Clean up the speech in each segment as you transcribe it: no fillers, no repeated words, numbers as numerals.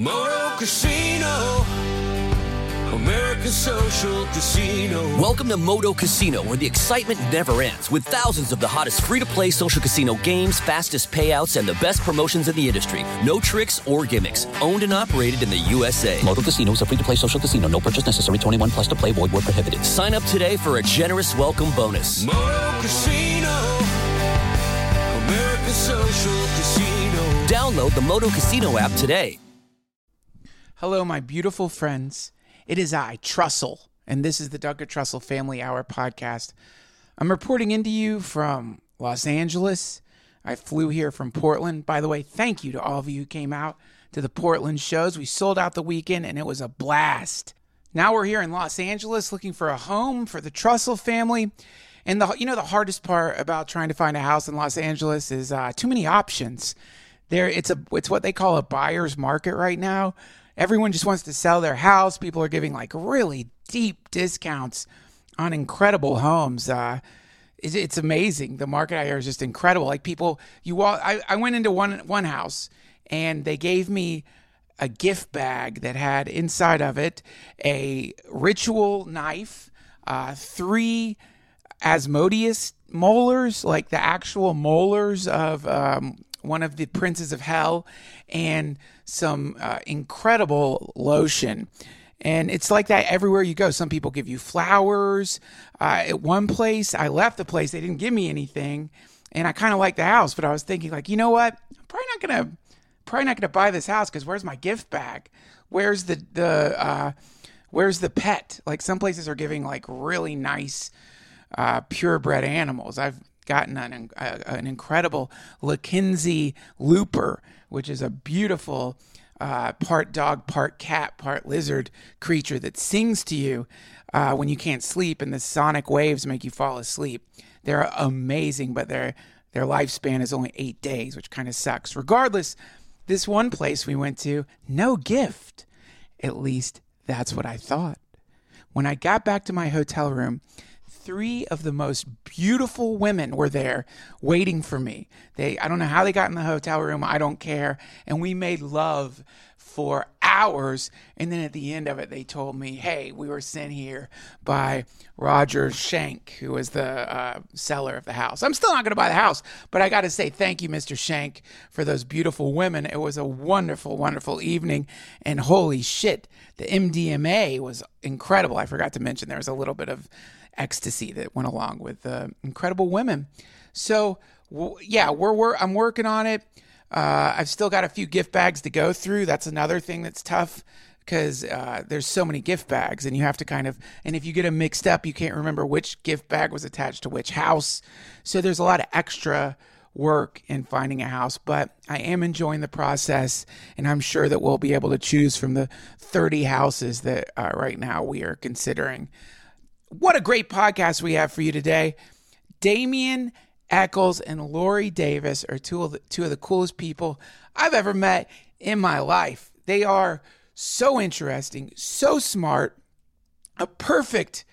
Moto Casino, American Social Casino. Welcome to Moto Casino, where the excitement never ends, with thousands of the hottest free-to-play social casino games, fastest payouts, and the best promotions in the industry. No tricks or gimmicks. Owned and operated in the USA. Moto Casino is a free-to-play social casino. No purchase necessary. 21 plus to play. Void where prohibited. Sign up today for a generous welcome bonus. Moto Casino, American Social Casino. Download the Moto Casino app today. Hello, my beautiful friends. It is I, Trussell, and this is the Duncan Trussell Family Hour podcast. I'm reporting into you from Los Angeles. I flew here from Portland. By the way, thank you to all of you who came out to the Portland shows. We sold out the weekend, and it was a blast. Now we're here in Los Angeles looking for a home for the Trussell family. And the hardest part about trying to find a house in Los Angeles is too many options. It's what they call a buyer's market right now. Everyone just wants to sell their house. People are giving like really deep discounts on incredible homes. It's amazing. The market out here is just incredible. Like people, I went into one house and they gave me a gift bag that had inside of it a ritual knife, 3 Asmodeus molars, like the actual molars of one of the princes of hell, and some incredible lotion. And it's like that everywhere you go. Some people give you flowers. At one place, I left the place. They didn't give me anything. And I kind of liked the house, but I was thinking like, you know what? I'm probably not gonna buy this house because where's my gift bag? Where's the pet? Like some places are giving like really nice purebred animals. I've gotten an incredible Lackenzie Looper, which is a beautiful part dog, part cat, part lizard creature that sings to you when you can't sleep, and the sonic waves make you fall asleep. They're amazing, but their lifespan is only 8 days, which kind of sucks. Regardless, this one place we went to, no gift. At least that's what I thought. When I got back to my hotel room, 3 of the most beautiful women were there waiting for me. I don't know how they got in the hotel room. I don't care. And we made love for hours. And then at the end of it, they told me, hey, we were sent here by Roger Shank, who was the seller of the house. I'm still not going to buy the house, but I got to say thank you, Mr. Shank, for those beautiful women. It was a wonderful, wonderful evening. And holy shit, the MDMA was incredible. I forgot to mention there was a little bit of ecstasy that went along with incredible women. So yeah, I'm working on it. I've still got a few gift bags to go through. That's another thing that's tough because there's so many gift bags and you have to and if you get them mixed up, you can't remember which gift bag was attached to which house. So there's a lot of extra work in finding a house, but I am enjoying the process, and I'm sure that we'll be able to choose from the 30 houses that right now we are considering. What a great podcast we have for you today. Damien Eccles and Lori Davis are two of the coolest people I've ever met in my life. They are so interesting, so smart, a perfect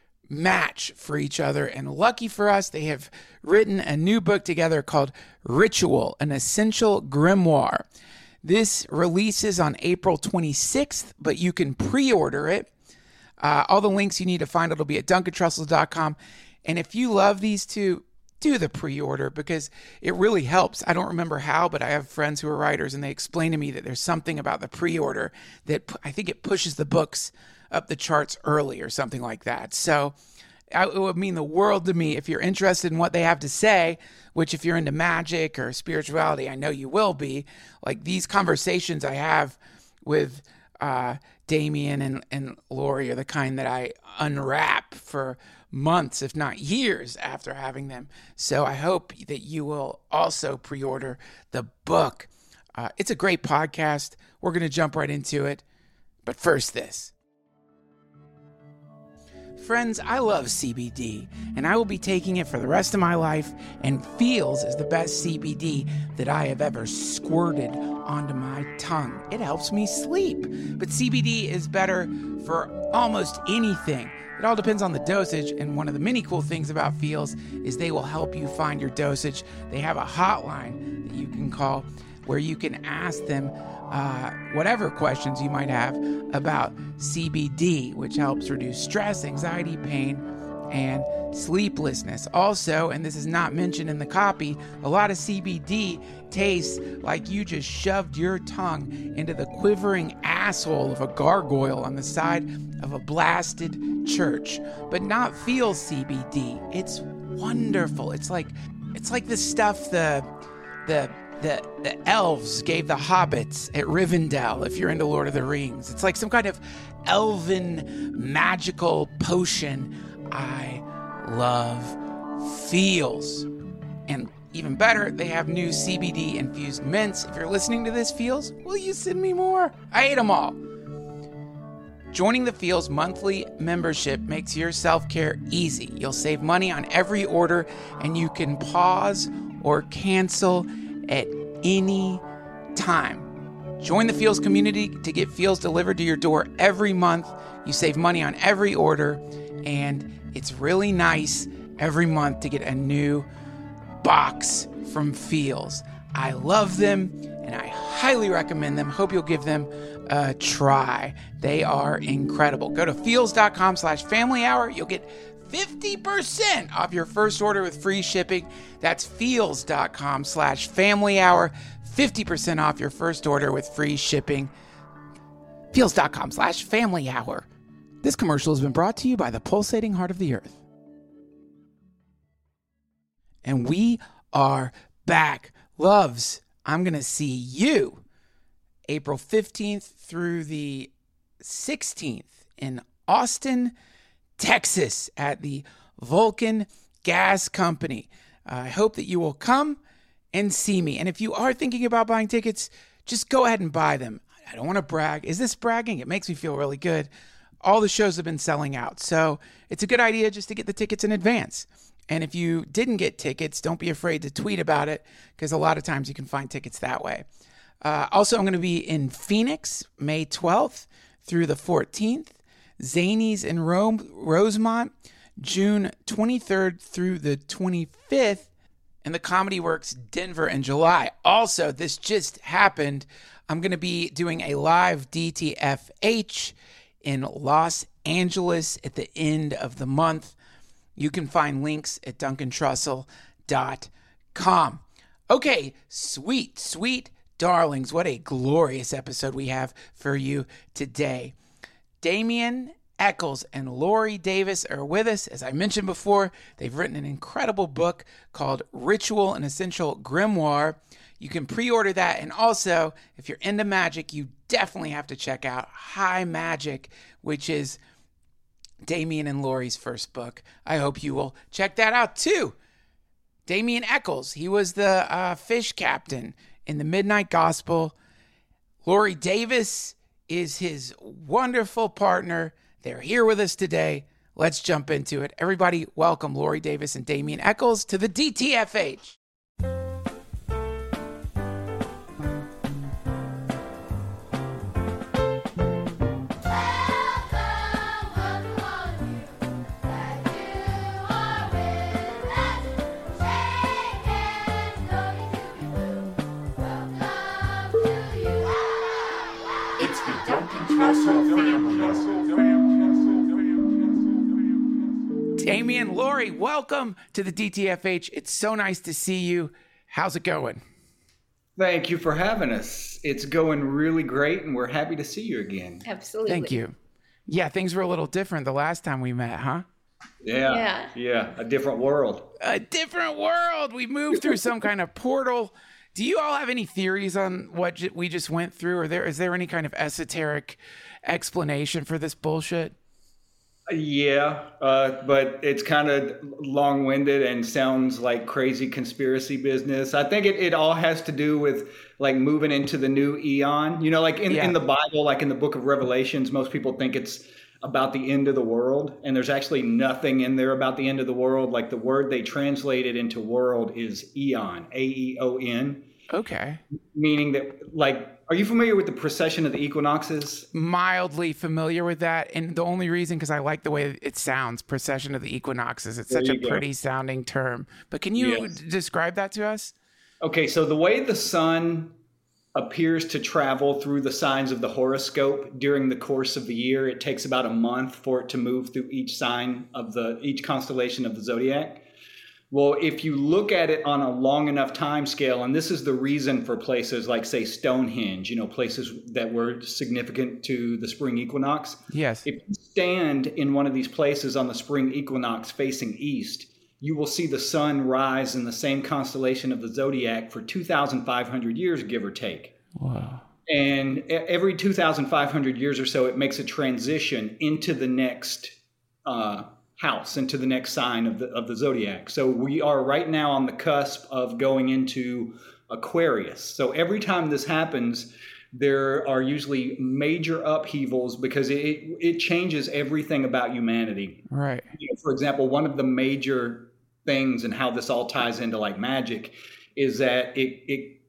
match for each other. And lucky for us, they have written a new book together called Ritual, an Essential Grimoire. This releases on April 26th, but you can pre-order it. All the links you need to find it will be at duncantrussell.com. And if you love these two, do the pre-order because it really helps. I don't remember how, but I have friends who are writers and they explain to me that there's something about the pre-order that I think it pushes the books up the charts early or something like that. So it would mean the world to me if you're interested in what they have to say, which if you're into magic or spirituality, I know you will be. Like these conversations I have with Damien and Lori are the kind that I unwrap for months, if not years after having them. So I hope that you will also pre-order the book. It's a great podcast. We're going to jump right into it. But first this. Friends, I love CBD, and I will be taking it for the rest of my life, and Feels is the best CBD that I have ever squirted onto my tongue. It helps me sleep, but CBD is better for almost anything. It all depends on the dosage, and one of the many cool things about Feels is they will help you find your dosage. They have a hotline that you can call where you can ask them whatever questions you might have about CBD, which helps reduce stress, anxiety, pain, and sleeplessness. Also, and this is not mentioned in the copy, a lot of CBD tastes like you just shoved your tongue into the quivering asshole of a gargoyle on the side of a blasted church, but not feel CBD. It's wonderful. It's like the stuff the elves gave the hobbits at Rivendell, if you're into Lord of the Rings. It's like some kind of elven magical potion. I love Feels. And even better, they have new CBD infused mints. If you're listening to this, Feels, will you send me more? I ate them all. Joining the Feels monthly membership makes your self-care easy. You'll save money on every order, and you can pause or cancel at any time. Join the Feels community to get Feels delivered to your door every month. You save money on every order, and it's really nice every month to get a new box from Feels. I love them, and I highly recommend them. Hope you'll give them a try. They are incredible. Go to feels.com/familyhour. You'll get 50% off your first order with free shipping. That's feels.com/familyhour. 50% off your first order with free shipping. Feels.com/familyhour. This commercial has been brought to you by the pulsating heart of the earth. And we are back. Loves, I'm going to see you April 15th through the 16th in Austin, Texas at the Vulcan Gas Company. I hope that you will come and see me. And if you are thinking about buying tickets, just go ahead and buy them. I don't want to brag. Is this bragging? It makes me feel really good. All the shows have been selling out. So it's a good idea just to get the tickets in advance. And if you didn't get tickets, don't be afraid to tweet about it, because a lot of times you can find tickets that way. Also, I'm going to be in Phoenix, May 12th through the 14th. Zanies in Rosemont, June 23rd through the 25th. And the Comedy Works Denver in July. Also, this just happened. I'm going to be doing a live DTFH in Los Angeles at the end of the month. You can find links at DuncanTrussell.com. Okay, sweet darlings. What a glorious episode we have for you today. Damien Echols and Lori Davis are with us. As I mentioned before, they've written an incredible book called Ritual, an Essential Grimoire. You can pre-order that. And also, if you're into magic, you definitely have to check out High Magic, which is Damien and Lori's first book. I hope you will check that out too. Damien Echols, he was the fish captain in the Midnight Gospel. Lori Davis is his wonderful partner. They're here with us today. Let's jump into it. Everybody, welcome Lori Davis and Damien Echols to the DTFH. Damien, Lori, welcome to the DTFH. It's so nice to see you. How's it going? Thank you for having us. It's going really great, and we're happy to see you again. Absolutely. Thank you. Yeah, things were a little different the last time we met, huh? Yeah, a different world. A different world. We moved through some kind of portal. Do you all have any theories on what we just went through? Or is there any kind of esoteric explanation for this bullshit? Yeah, but it's kind of long-winded and sounds like crazy conspiracy business. I think it all has to do with like moving into the new eon. You know, like in the Bible, like in the book of Revelations, most people think it's about the end of the world. And there's actually nothing in there about the end of the world. Like the word they translated into world is eon, A-E-O-N. Okay. Meaning that, like, are you familiar with the precession of the equinoxes? Mildly familiar with that. And the only reason, because I like the way it sounds, precession of the equinoxes. It's such a pretty sounding term. But can you describe that to us? Okay, so the way the sun appears to travel through the signs of the horoscope during the course of the year. It takes about a month for it to move through each sign of each constellation of the zodiac. Well, if you look at it on a long enough time scale, and this is the reason for places like, say, Stonehenge, places that were significant to the spring equinox. Yes. If you stand in one of these places on the spring equinox facing east, you will see the sun rise in the same constellation of the zodiac for 2,500 years, give or take. Wow. And every 2,500 years or so, it makes a transition into the next house, into the next sign of the zodiac. So we are right now on the cusp of going into Aquarius. So every time this happens, there are usually major upheavals because it changes everything about humanity. Right. For example, one of the major things and how this all ties into like magic is that it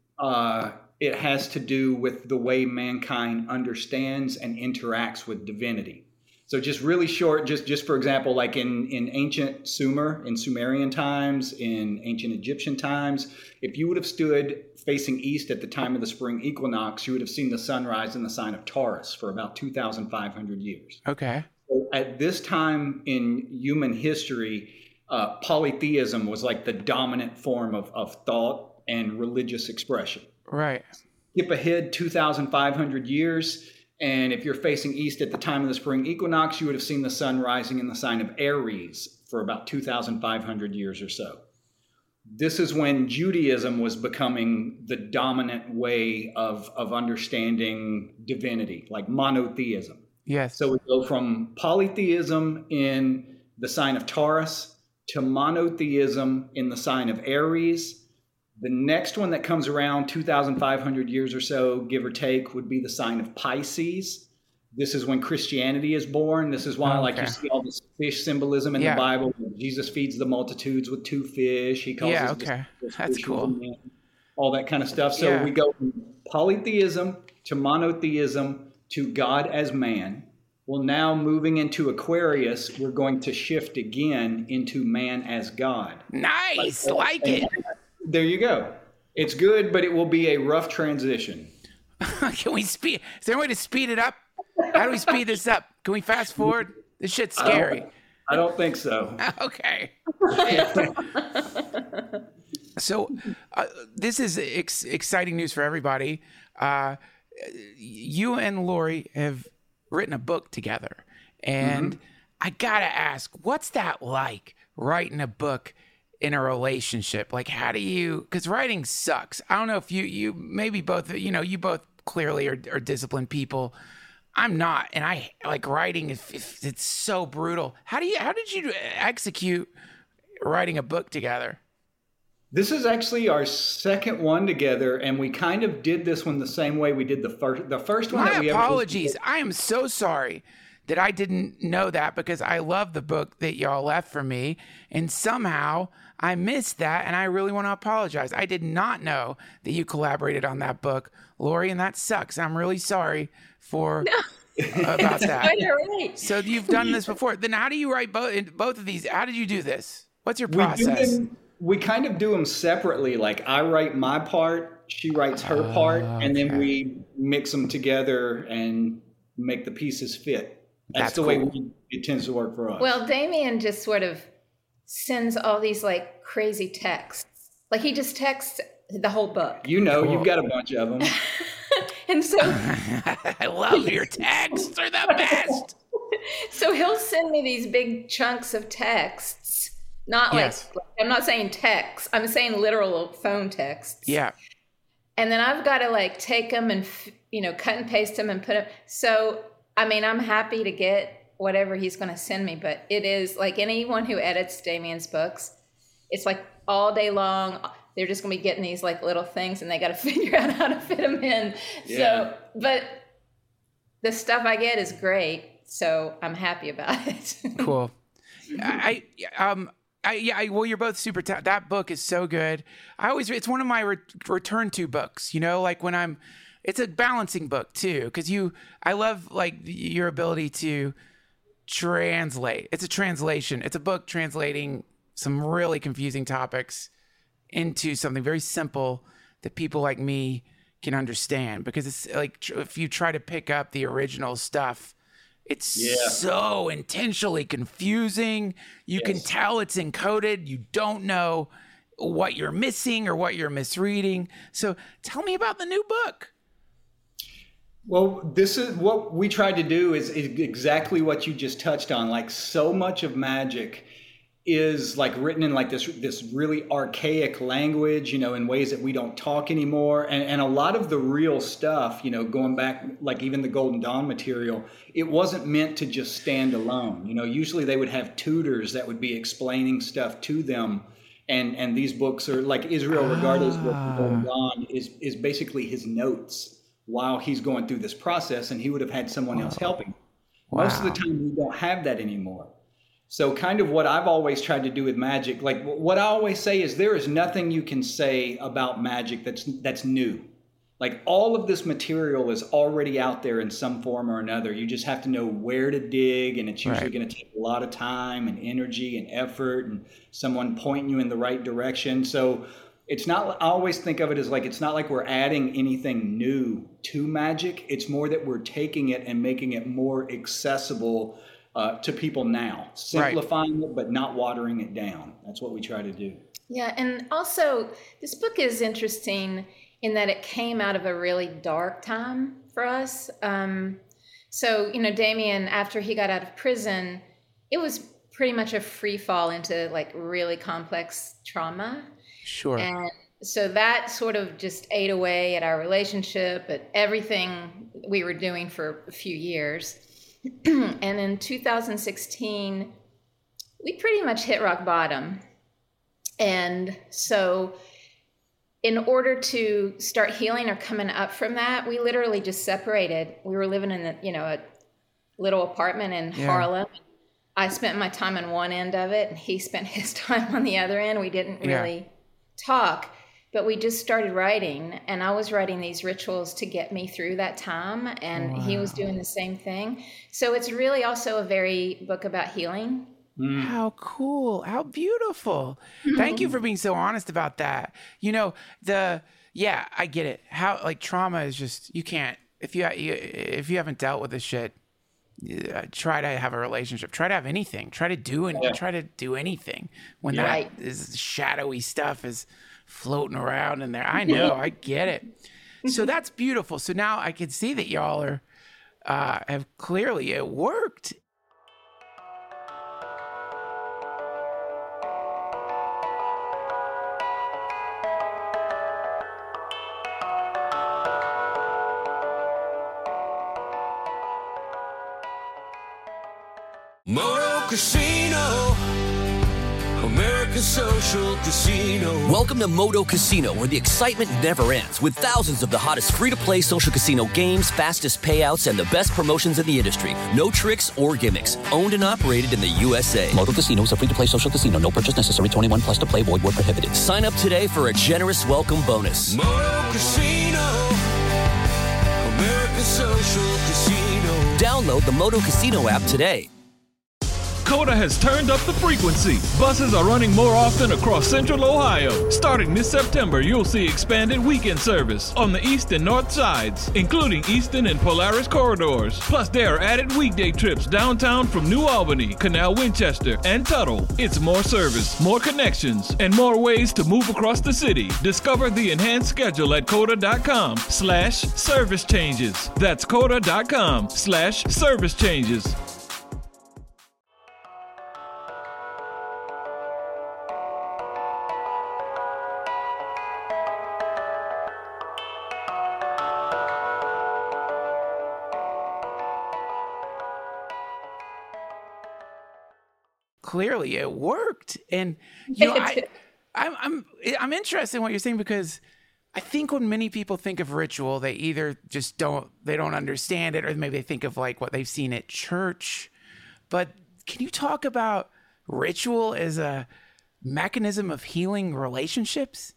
has to do with the way mankind understands and interacts with divinity. So just really short, just for example, like in ancient Sumer, in Sumerian times, in ancient Egyptian times, if you would have stood facing east at the time of the spring equinox, you would have seen the sun rise in the sign of Taurus for about 2,500 years. Okay. So at this time in human history, polytheism was like the dominant form of thought and religious expression. Right. Skip ahead 2,500 years. And if you're facing east at the time of the spring equinox, you would have seen the sun rising in the sign of Aries for about 2,500 years or so. This is when Judaism was becoming the dominant way of understanding divinity, like monotheism. Yes. So we go from polytheism in the sign of Taurus to monotheism in the sign of Aries. The next one that comes around 2,500 years or so, give or take, would be the sign of Pisces. This is when Christianity is born. This is why, like, you see all this fish symbolism in the Bible. Jesus feeds the multitudes with 2 fish. He calls That's cool. All that kind of stuff. So we go from polytheism to monotheism to God as man. Well, now moving into Aquarius, we're going to shift again into man as God. Nice. Like it. There you go. It's good, but it will be a rough transition. Can we speed? Is there a way to speed it up? How do we speed this up? Can we fast forward? This shit's scary. I don't think so. Okay. So this is exciting news for everybody. You and Lori have written a book together. And I got to ask, what's that like, writing a book in a relationship? Like, how do you, because writing sucks. I don't know if you maybe both, you both clearly are disciplined people. I'm not. And I like writing. It's so brutal. How did you execute writing a book together? This is actually our second one together, and we kind of did this one the same way we did the first one. My apologies. I am so sorry that I didn't know that, because I love the book that y'all left for me, and somehow I missed that, and I really want to apologize. I did not know that you collaborated on that book, Lori, and that sucks. I'm really sorry about that. Right. So you've done this before. Then how do you write both of these? How did you do this? What's your process? We kind of do them separately. Like, I write my part, she writes her part, and then we mix them together and make the pieces fit. That's the way it tends to work for us. Well, Damien just sort of sends all these like crazy texts. Like, he just texts the whole book. You've got a bunch of them. And so I love your texts. They're the best. So he'll send me these big chunks of texts. Not like, I'm not saying text. I'm saying literal phone texts. Yeah. And then I've got to like take them and, cut and paste them and put them. So, I mean, I'm happy to get whatever he's going to send me, but it is like anyone who edits Damien's books, it's like all day long. They're just going to be getting these like little things, and they got to figure out how to fit them in. Yeah. So, but the stuff I get is great. So I'm happy about it. Cool. Well, you're both super talented. That book is so good. It's one of my return to books, like when it's a balancing book too. Cause I love like your ability to translate. It's a translation. It's a book translating some really confusing topics into something very simple that people like me can understand, because it's like if you try to pick up the original stuff, it's so intentionally confusing. You can tell it's encoded. You don't know what you're missing or what you're misreading. So tell me about the new book. Well, this is what we tried to do is exactly what you just touched on. Like, so much of magic is like written in like this really archaic language, in ways that we don't talk anymore. And a lot of the real stuff, going back, like even the Golden Dawn material, it wasn't meant to just stand alone. Usually they would have tutors that would be explaining stuff to them. And these books are like Israel Regardless book, Golden Dawn, is basically his notes while he's going through this process, and he would have had someone else helping. Most of the time we don't have that anymore. So kind of what I've always tried to do with magic, like what I always say is there is nothing you can say about magic that's new. Like, all of this material is already out there in some form or another. You just have to know where to dig, and it's usually going to take a lot of time and energy and effort and someone pointing you in the right direction. So it's not, I always think of it as like, it's not like we're adding anything new to magic. It's more that we're taking it and making it more accessible to people now, simplifying it, but not watering it down. That's what we try to do. Yeah. And also, this book is interesting in that it came out of a really dark time for us. So, Damien, after he got out of prison, it was pretty much a free fall into like really complex trauma. Sure. And so that sort of just ate away at our relationship, at everything we were doing for a few years. And in 2016, we pretty much hit rock bottom. And so in order to start healing or coming up from that, we literally just separated. We were living in a little apartment in Harlem. I spent my time on one end of it, and he spent his time on the other end. We didn't really talk, but we just started writing, and I was writing these rituals to get me through that time, and he was doing the same thing. So it's really also a very book about healing. How cool. How beautiful. Thank you for being so honest about that. I get it. How, like, trauma is just, you can't, if you haven't dealt with this shit, try to have a relationship, try to have anything, try to do anything when that is shadowy stuff is floating around in there. I know, I get it. So that's beautiful. So now I can see that y'all are, have clearly, it worked. Moto Casino, America's social casino. Welcome to Moto Casino, where the excitement never ends, with thousands of the hottest free-to-play social casino games, fastest payouts, and the best promotions in the industry. No tricks or gimmicks. Owned and operated in the USA. Moto Casino is a free-to-play social casino. No purchase necessary. 21 plus to play. Void where prohibited. Sign up today for a generous welcome bonus. Moto Casino, America's social casino. Download the Moto Casino app today. COTA has turned up the frequency. Buses are running more often across Central Ohio. Starting this September, you'll see expanded weekend service on the east and north sides, including Easton and Polaris corridors. Plus, there are added weekday trips downtown from New Albany, Canal Winchester, and Tuttle. It's more service, more connections, and more ways to move across the city. Discover the enhanced schedule at COTA.com/service changes. That's COTA.com/service changes. Clearly it worked. And I'm interested in what you're saying, because I think when many people think of ritual, they either just don't understand it, or maybe they think of like what they've seen at church. But can you talk about ritual as a mechanism of healing relationships?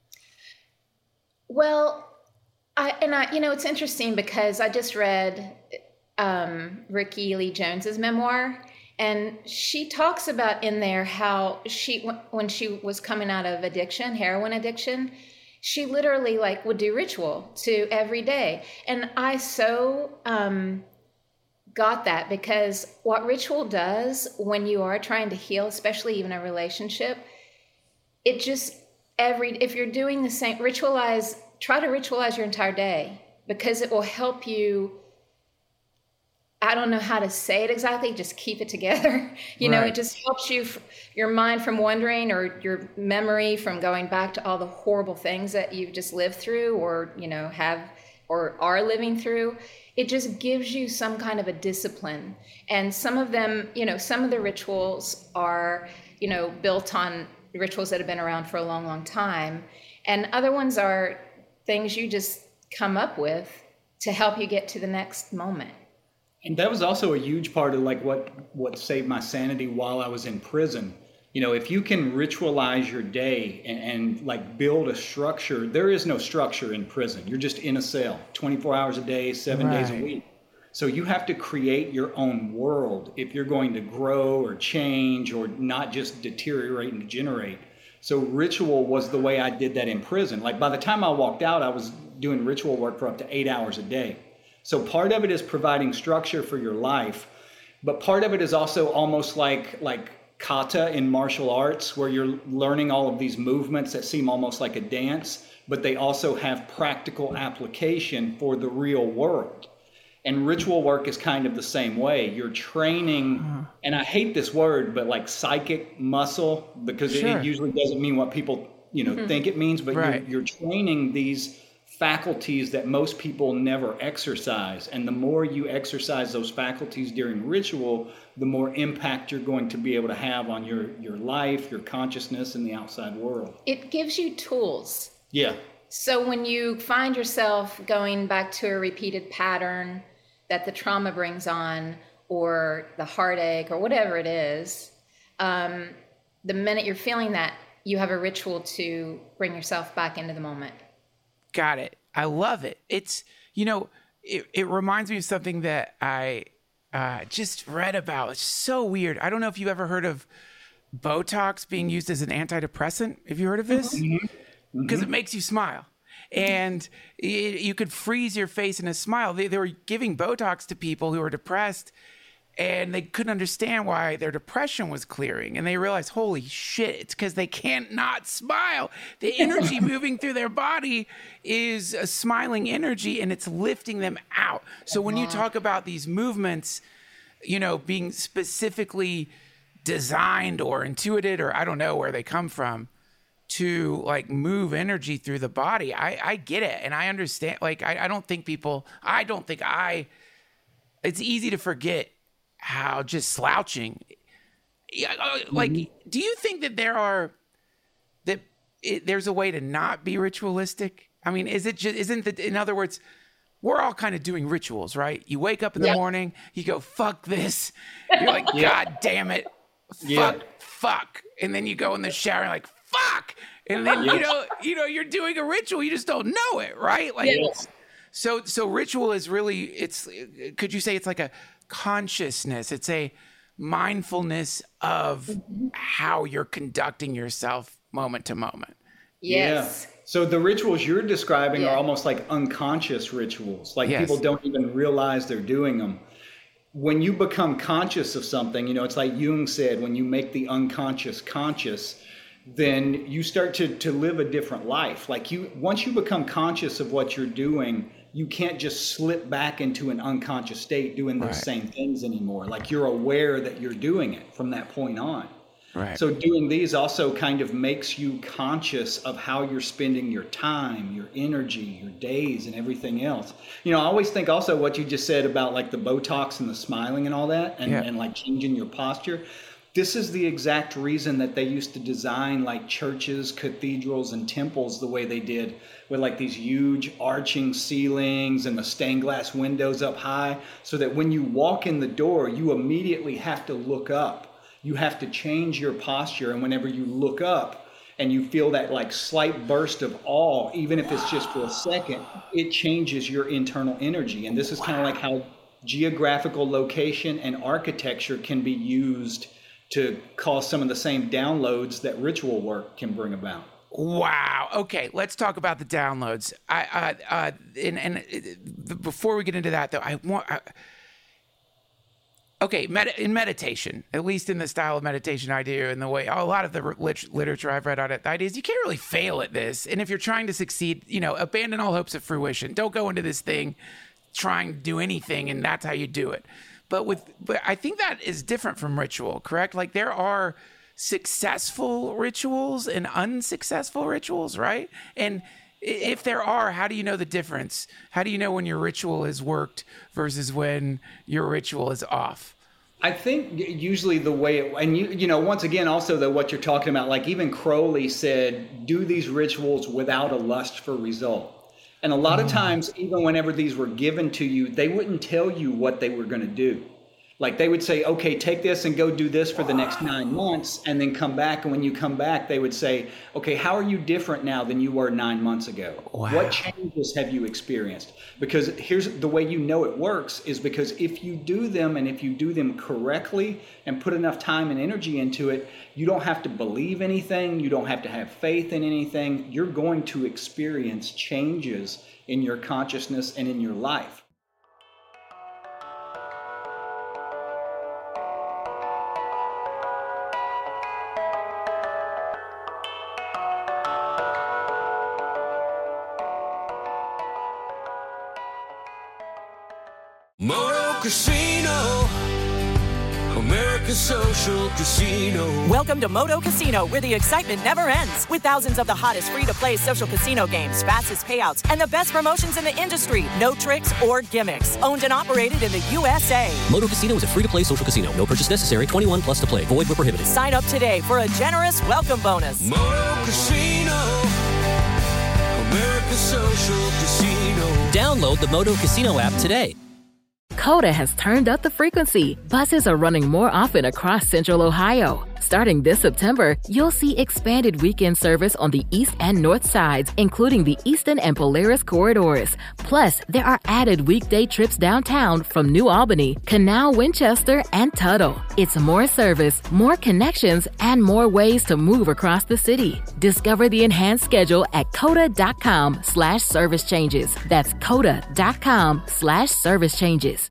Well, it's interesting because I just read Ricki Lee Jones's memoir. And she talks about in there how when she was coming out of addiction, heroin addiction, she literally like would do ritual to every day. And I so got that, because what ritual does when you are trying to heal, especially even a relationship, it just if you're doing the same, try to ritualize your entire day, because it will help you. I don't know how to say it exactly, just keep it together. You know, it just helps your mind from wandering, or your memory from going back to all the horrible things that you've just lived through, or, you know, have or are living through. It just gives you some kind of a discipline. And some of them, you know, some of the rituals are, you know, built on rituals that have been around for a long, long time. And other ones are things you just come up with to help you get to the next moment. And that was also a huge part of like what saved my sanity while I was in prison. You know, if you can ritualize your day and like build a structure, there is no structure in prison. You're just in a cell 24 hours a day, 7 days a week. So you have to create your own world if you're going to grow or change or not just deteriorate and degenerate. So ritual was the way I did that in prison. Like by the time I walked out, I was doing ritual work for up to 8 hours a day. So part of it is providing structure for your life, but part of it is also almost like kata in martial arts, where you're learning all of these movements that seem almost like a dance, but they also have practical application for the real world. And ritual work is kind of the same way. You're training, and I hate this word, but like psychic muscle, because it usually doesn't mean what people, you know, think it means, but you're training these faculties that most people never exercise. And the more you exercise those faculties during ritual, the more impact you're going to be able to have on your life, your consciousness, and the outside world. It gives you tools. Yeah. So when you find yourself going back to a repeated pattern that the trauma brings on, or the heartache, or whatever it is, the minute you're feeling that, you have a ritual to bring yourself back into the moment. Got it. I love it. It's, you know, it reminds me of something that I just read about. It's so weird. I don't know if you've ever heard of Botox being used as an antidepressant. Have you heard of this? Because it makes you smile. And you could freeze your face in a smile. They were giving Botox to people who were depressed, and they couldn't understand why their depression was clearing. And they realized, holy shit, it's because they can't not smile. The energy moving through their body is a smiling energy, and it's lifting them out. So when you talk about these movements, you know, being specifically designed or intuited, or I don't know where they come from, to like move energy through the body, I get it. And I understand, like, it's easy to forget how just slouching, like, do you think that there's a way to not be ritualistic? I mean, in other words, we're all kind of doing rituals, right? You wake up in the morning, you go, fuck this. You're like, God damn it. Fuck. And then you go in the shower and like, fuck. And then, you know, you're doing a ritual. You just don't know it, right? Like, so ritual is really, could you say it's like a consciousness? It's a mindfulness of how you're conducting yourself moment to moment. Yes. Yeah. So the rituals you're describing are almost like unconscious rituals. Like people don't even realize they're doing them. When you become conscious of something, you know, it's like Jung said, when you make the unconscious conscious, then you start to live a different life. Like once you become conscious of what you're doing, you can't just slip back into an unconscious state doing those same things anymore. Like you're aware that you're doing it from that point on. Right. So doing these also kind of makes you conscious of how you're spending your time, your energy, your days, and everything else. You know, I always think also what you just said about like the Botox and the smiling and all that, and like changing your posture. This is the exact reason that they used to design like churches, cathedrals, and temples the way they did, with like these huge arching ceilings and the stained glass windows up high, so that when you walk in the door, you immediately have to look up. You have to change your posture. And whenever you look up and you feel that like slight burst of awe, even if it's just for a second, it changes your internal energy. And this is kind of like how geographical location and architecture can be used to cause some of the same downloads that ritual work can bring about. Wow. Okay, let's talk about the downloads. Before we get into that, though, in meditation, at least in the style of meditation I do, and the way a lot of the literature I've read on it, the idea is you can't really fail at this. And if you're trying to succeed, abandon all hopes of fruition. Don't go into this thing trying to do anything, and that's how you do it. But I think that is different from ritual, correct? Like there are successful rituals and unsuccessful rituals, right? And if there are, how do you know the difference? How do you know when your ritual has worked versus when your ritual is off? I think usually the way, once again, also what you're talking about, like even Crowley said, do these rituals without a lust for result. And a lot of times, even whenever these were given to you, they wouldn't tell you what they were going to do. Like they would say, okay, take this and go do this for the next 9 months and then come back. And when you come back, they would say, okay, how are you different now than you were 9 months ago? Wow. What changes have you experienced? Because here's the way you know it works is because if you do them and if you do them correctly and put enough time and energy into it, you don't have to believe anything. You don't have to have faith in anything. You're going to experience changes in your consciousness and in your life. Moto Casino, America's social casino. Welcome to Moto Casino, where the excitement never ends. With thousands of the hottest free-to-play social casino games, fastest payouts, and the best promotions in the industry. No tricks or gimmicks. Owned and operated in the USA. Moto Casino is a free-to-play social casino. No purchase necessary. 21 plus to play. Void where prohibited. Sign up today for a generous welcome bonus. Moto Casino, America's social casino. Download the Moto Casino app today. Coda has turned up the frequency. Buses are running more often across Central Ohio. Starting this September, you'll see expanded weekend service on the east and north sides, including the Eastern and Polaris corridors. Plus, there are added weekday trips downtown from New Albany, Canal, Winchester, and Tuttle. It's more service, more connections, and more ways to move across the city. Discover the enhanced schedule at coda.com/service changes. That's coda.com/service changes.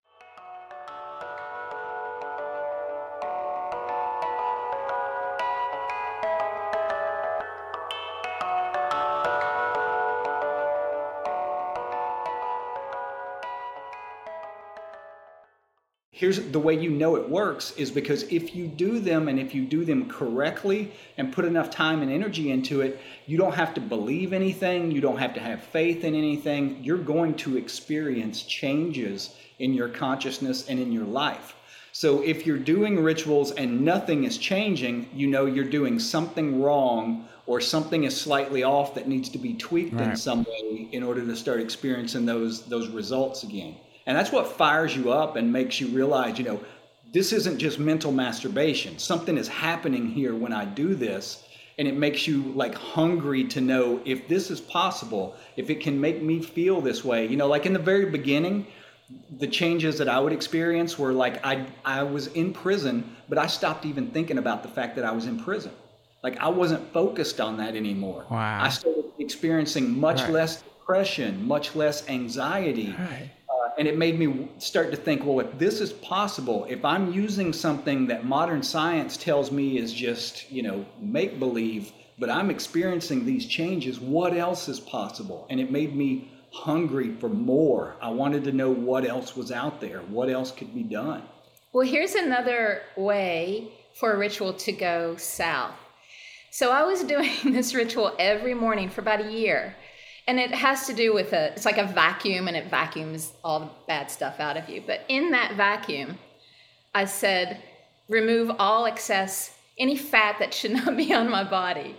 Here's the way you know it works is because if you do them and if you do them correctly and put enough time and energy into it, you don't have to believe anything. You don't have to have faith in anything. You're going to experience changes in your consciousness and in your life. So if you're doing rituals and nothing is changing, you know you're doing something wrong or something is slightly off that needs to be tweaked in some way in order to start experiencing those results again. And that's what fires you up and makes you realize, this isn't just mental masturbation. Something is happening here when I do this. And it makes you like hungry to know if this is possible, if it can make me feel this way. Like in the very beginning, the changes that I would experience were like I was in prison, but I stopped even thinking about the fact that I was in prison. Like I wasn't focused on that anymore. Wow. I started experiencing much less depression, much less anxiety. And it made me start to think, well, if this is possible, if I'm using something that modern science tells me is just, make-believe, but I'm experiencing these changes, what else is possible? And it made me hungry for more. I wanted to know what else was out there, what else could be done. Well, here's another way for a ritual to go south. So I was doing this ritual every morning for about a year. And it has to do with it's like a vacuum, and it vacuums all the bad stuff out of you. But in that vacuum, I said, remove all excess, any fat that should not be on my body.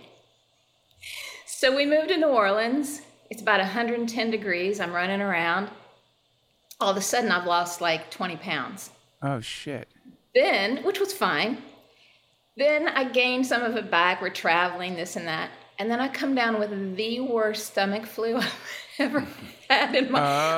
So we moved to New Orleans. It's about 110 degrees. I'm running around. All of a sudden, I've lost like 20 pounds. Oh, shit. Then, which was fine. Then I gained some of it back. We're traveling, this and that. And then I come down with the worst stomach flu I've ever had in my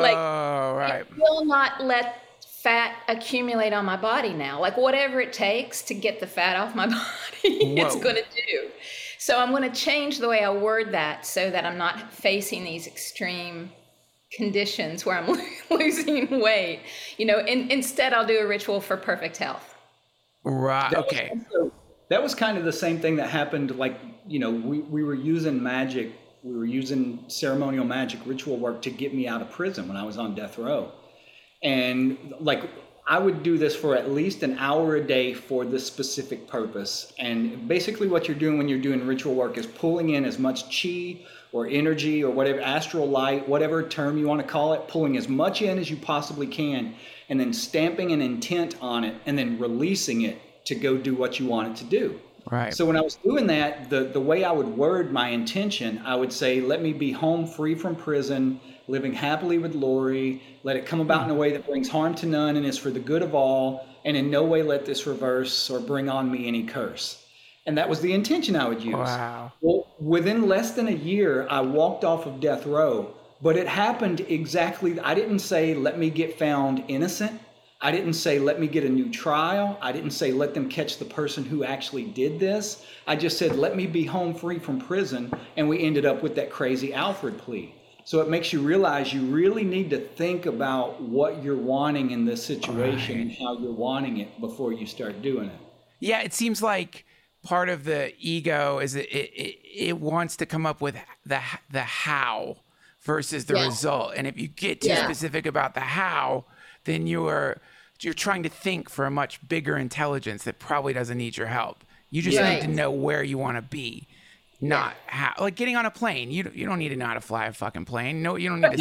I will not let fat accumulate on my body now. Like whatever it takes to get the fat off my body, it's going to do. So I'm going to change the way I word that so that I'm not facing these extreme conditions where I'm losing weight. Instead I'll do a ritual for perfect health. Right. Okay. That was kind of the same thing that happened. Like, we were using magic. We were using ceremonial magic ritual work to get me out of prison when I was on death row. And like, I would do this for at least an hour a day for this specific purpose. And basically what you're doing when you're doing ritual work is pulling in as much chi or energy or whatever, astral light, whatever term you want to call it, pulling as much in as you possibly can, and then stamping an intent on it and then releasing it to go do what you want it to do. Right. So when I was doing that, the way I would word my intention, I would say, let me be home free from prison, living happily with Lori, let it come about in a way that brings harm to none and is for the good of all, and in no way let this reverse or bring on me any curse. And that was the intention I would use. Wow. Well, within less than a year, I walked off of death row, but it happened exactly. I didn't say, let me get found innocent. I didn't say, let me get a new trial. I didn't say, let them catch the person who actually did this. I just said, let me be home free from prison. And we ended up with that crazy Alfred plea. So it makes you realize you really need to think about what you're wanting in this situation and how you're wanting it before you start doing it. Yeah, it seems like part of the ego is it wants to come up with the how versus the result. And if you get too specific about the how, then you're trying to think for a much bigger intelligence that probably doesn't need your help. You just need to know where you want to be, not how. Like getting on a plane, you don't need to know how to fly a fucking plane. No, you don't need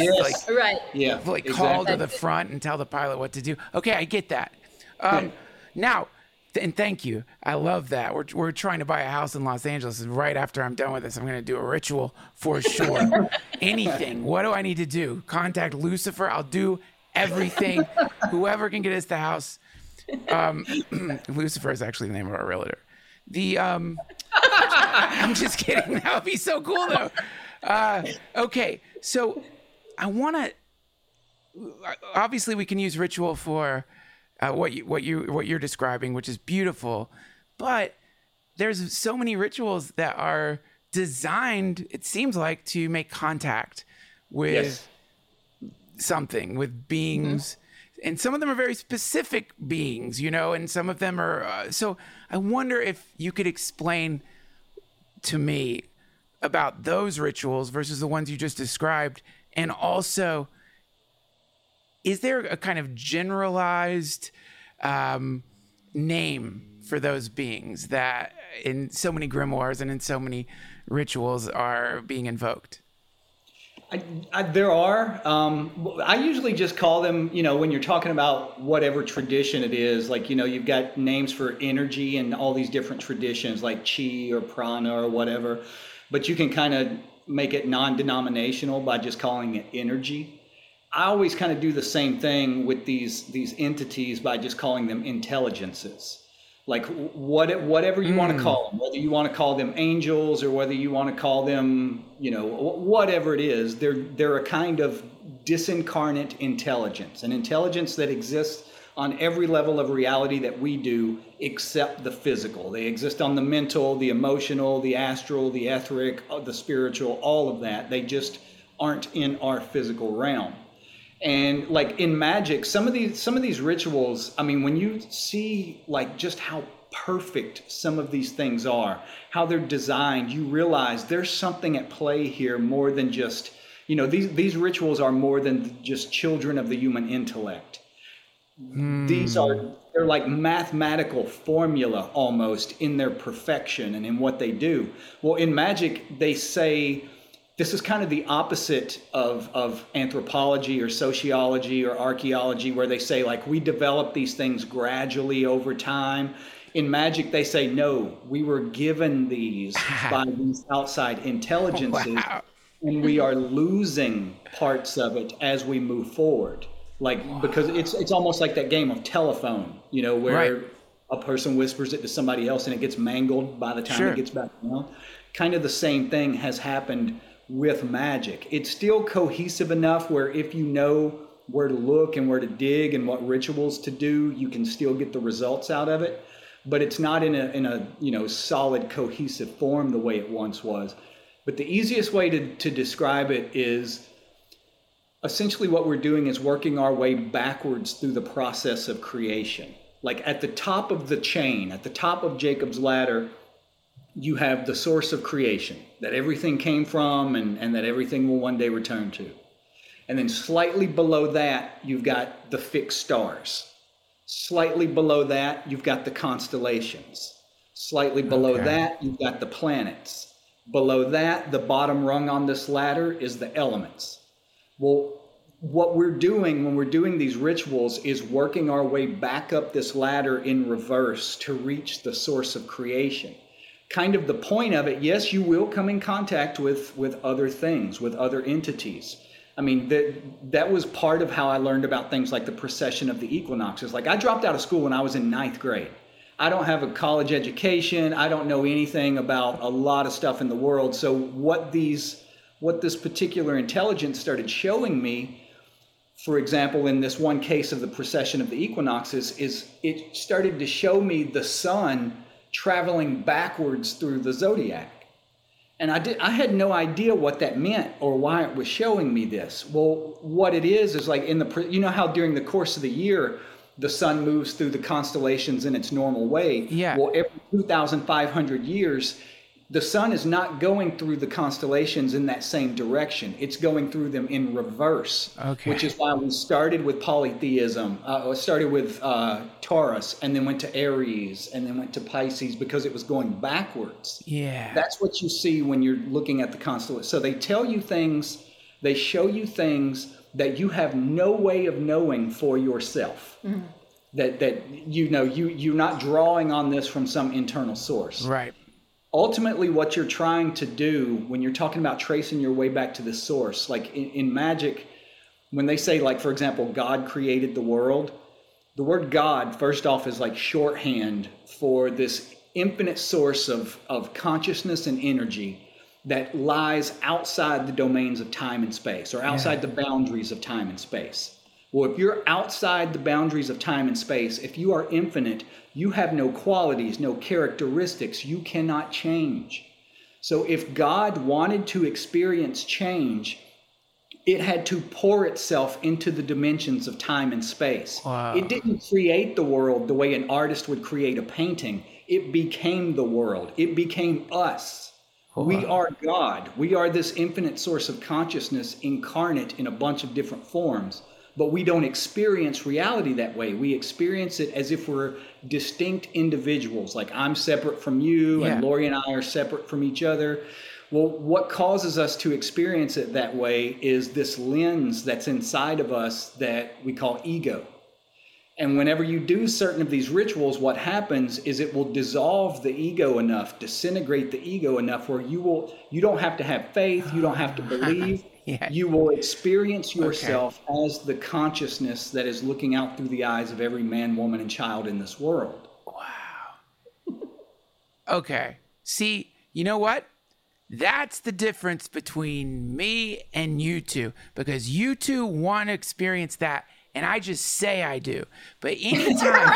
to call to the front and tell the pilot what to do. Okay, I get that. Now, and thank you. I love that. We're trying to buy a house in Los Angeles, and right after I'm done with this, I'm going to do a ritual for sure. Anything. What do I need to do? Contact Lucifer. I'll do everything. Whoever can get us the house. Lucifer is actually the name of our realtor. I'm just kidding. That would be so cool though. Okay. So I want to, obviously we can use ritual for what you're describing, which is beautiful, but there's so many rituals that are designed, it seems like, to make contact with something, with beings, and some of them are very specific beings, and some of them are so I wonder if you could explain to me about those rituals versus the ones you just described, and also, is there a kind of generalized name for those beings that in so many grimoires and in so many rituals are being invoked? There are. I usually just call them, when you're talking about whatever tradition it is, like, you've got names for energy and all these different traditions like chi or prana or whatever, but you can kind of make it non-denominational by just calling it energy. I always kind of do the same thing with these entities by just calling them intelligences. Like whatever you want to call them, whether you want to call them angels or whether you want to call them, whatever it is, they're a kind of disincarnate intelligence, an intelligence that exists on every level of reality that we do, except the physical. They exist on the mental, the emotional, the astral, the etheric, the spiritual, all of that. They just aren't in our physical realm. And like in magic, some of these rituals, I mean, when you see like just how perfect some of these things are, how they're designed, you realize there's something at play here more than just, these rituals are more than just children of the human intellect. They're like mathematical formula almost in their perfection and in what they do. Well, in magic, they say, this is kind of the opposite of anthropology or sociology or archaeology, where they say, like, we develop these things gradually over time. In magic, they say, no, we were given these by these outside intelligences, and we are losing parts of it as we move forward. Like, because it's almost like that game of telephone, where a person whispers it to somebody else and it gets mangled by the time it gets back down. Kind of the same thing has happened with magic. It's still cohesive enough where if you know where to look and where to dig and what rituals to do, you can still get the results out of it. but it's not in a solid, cohesive form the way it once was. But the easiest way to describe it is essentially what we're doing is working our way backwards through the process of creation. Like at the top of the chain, at the top of Jacob's ladder, you have the source of creation that everything came from and that everything will one day return to. And then slightly below that, you've got the fixed stars. Slightly below that, you've got the constellations. Slightly below that, you've got the planets. Below that, the bottom rung on this ladder is the elements. Well, what we're doing when we're doing these rituals is working our way back up this ladder in reverse to reach the source of creation. Kind of the point of it, yes, you will come in contact with other things, with other entities. I mean, that was part of how I learned about things like the precession of the equinoxes. Like I dropped out of school when I was in 9th grade. I don't have a college education. I don't know anything about a lot of stuff in the world. So what this particular intelligence started showing me, for example, in this one case of the precession of the equinoxes, is it started to show me the sun traveling backwards through the zodiac. And I had no idea what that meant or why it was showing me this. Well, what it is like you know how during the course of the year, the sun moves through the constellations in its normal way. Yeah. Well, every 2,500 years, the sun is not going through the constellations in that same direction. It's going through them in reverse, which is why we started with polytheism. Started with Taurus, and then went to Aries, and then went to Pisces, because it was going backwards. Yeah. That's what you see when you're looking at the constellations. So they tell you things, they show you things that you have no way of knowing for yourself. Mm. That you're not drawing on this from some internal source. Right. Ultimately, what you're trying to do when you're talking about tracing your way back to the source, like in magic, when they say, like, for example, God created the world, the word God, first off, is like shorthand for this infinite source of consciousness and energy that lies outside the domains of time and space, or outside the boundaries of time and space. Well, if you're outside the boundaries of time and space, if you are infinite, you have no qualities, no characteristics. You cannot change. So if God wanted to experience change, it had to pour itself into the dimensions of time and space. Wow. It didn't create the world the way an artist would create a painting. It became the world. It became us. Wow. We are God. We are this infinite source of consciousness incarnate in a bunch of different forms. But we don't experience reality that way. We experience it as if we're distinct individuals. Like I'm separate from you, and Lori and I are separate from each other. Well, what causes us to experience it that way is this lens that's inside of us that we call ego. And whenever you do certain of these rituals, what happens is it will dissolve the ego enough, disintegrate the ego enough where you don't have to have faith, you don't have to believe. You will experience yourself as the consciousness that is looking out through the eyes of every man, woman, and child in this world. Wow. Okay. See, you know what? That's the difference between me and you two, because you two want to experience that, and I just say I do. But anytime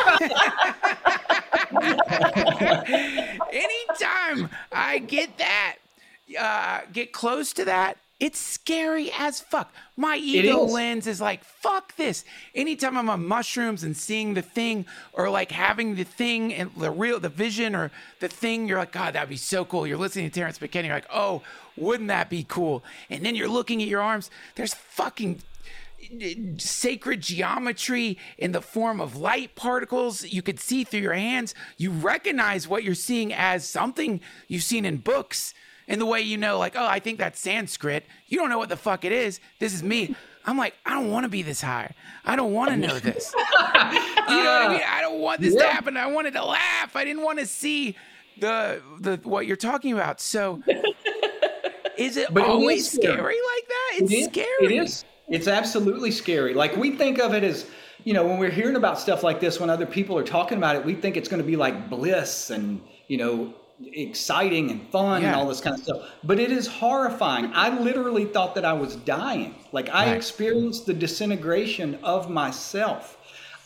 I get that, get close to that, it's scary as fuck. My ego lens is like, fuck this. Anytime I'm on mushrooms and seeing the thing, or like having the thing and the vision or the thing, you're like, God, that'd be so cool. You're listening to Terrence McKenna, you're like, oh, wouldn't that be cool? And then you're looking at your arms, there's fucking sacred geometry in the form of light particles you could see through your hands. You recognize what you're seeing as something you've seen in books. And the way you know, like, oh, I think that's Sanskrit. You don't know what the fuck it is. This is me. I'm like, I don't want to be this high. I don't want to know this. You know what I mean? I don't want this to happen. I wanted to laugh. I didn't want to see the what you're talking about. So is it always scary like that? It's scary. It is. It's absolutely scary. Like we think of it as, you know, when we're hearing about stuff like this, when other people are talking about it, we think it's going to be like bliss and, you know, exciting and fun and all this kind of stuff, but it is horrifying. I literally thought that I was dying. Like I experienced the disintegration of myself.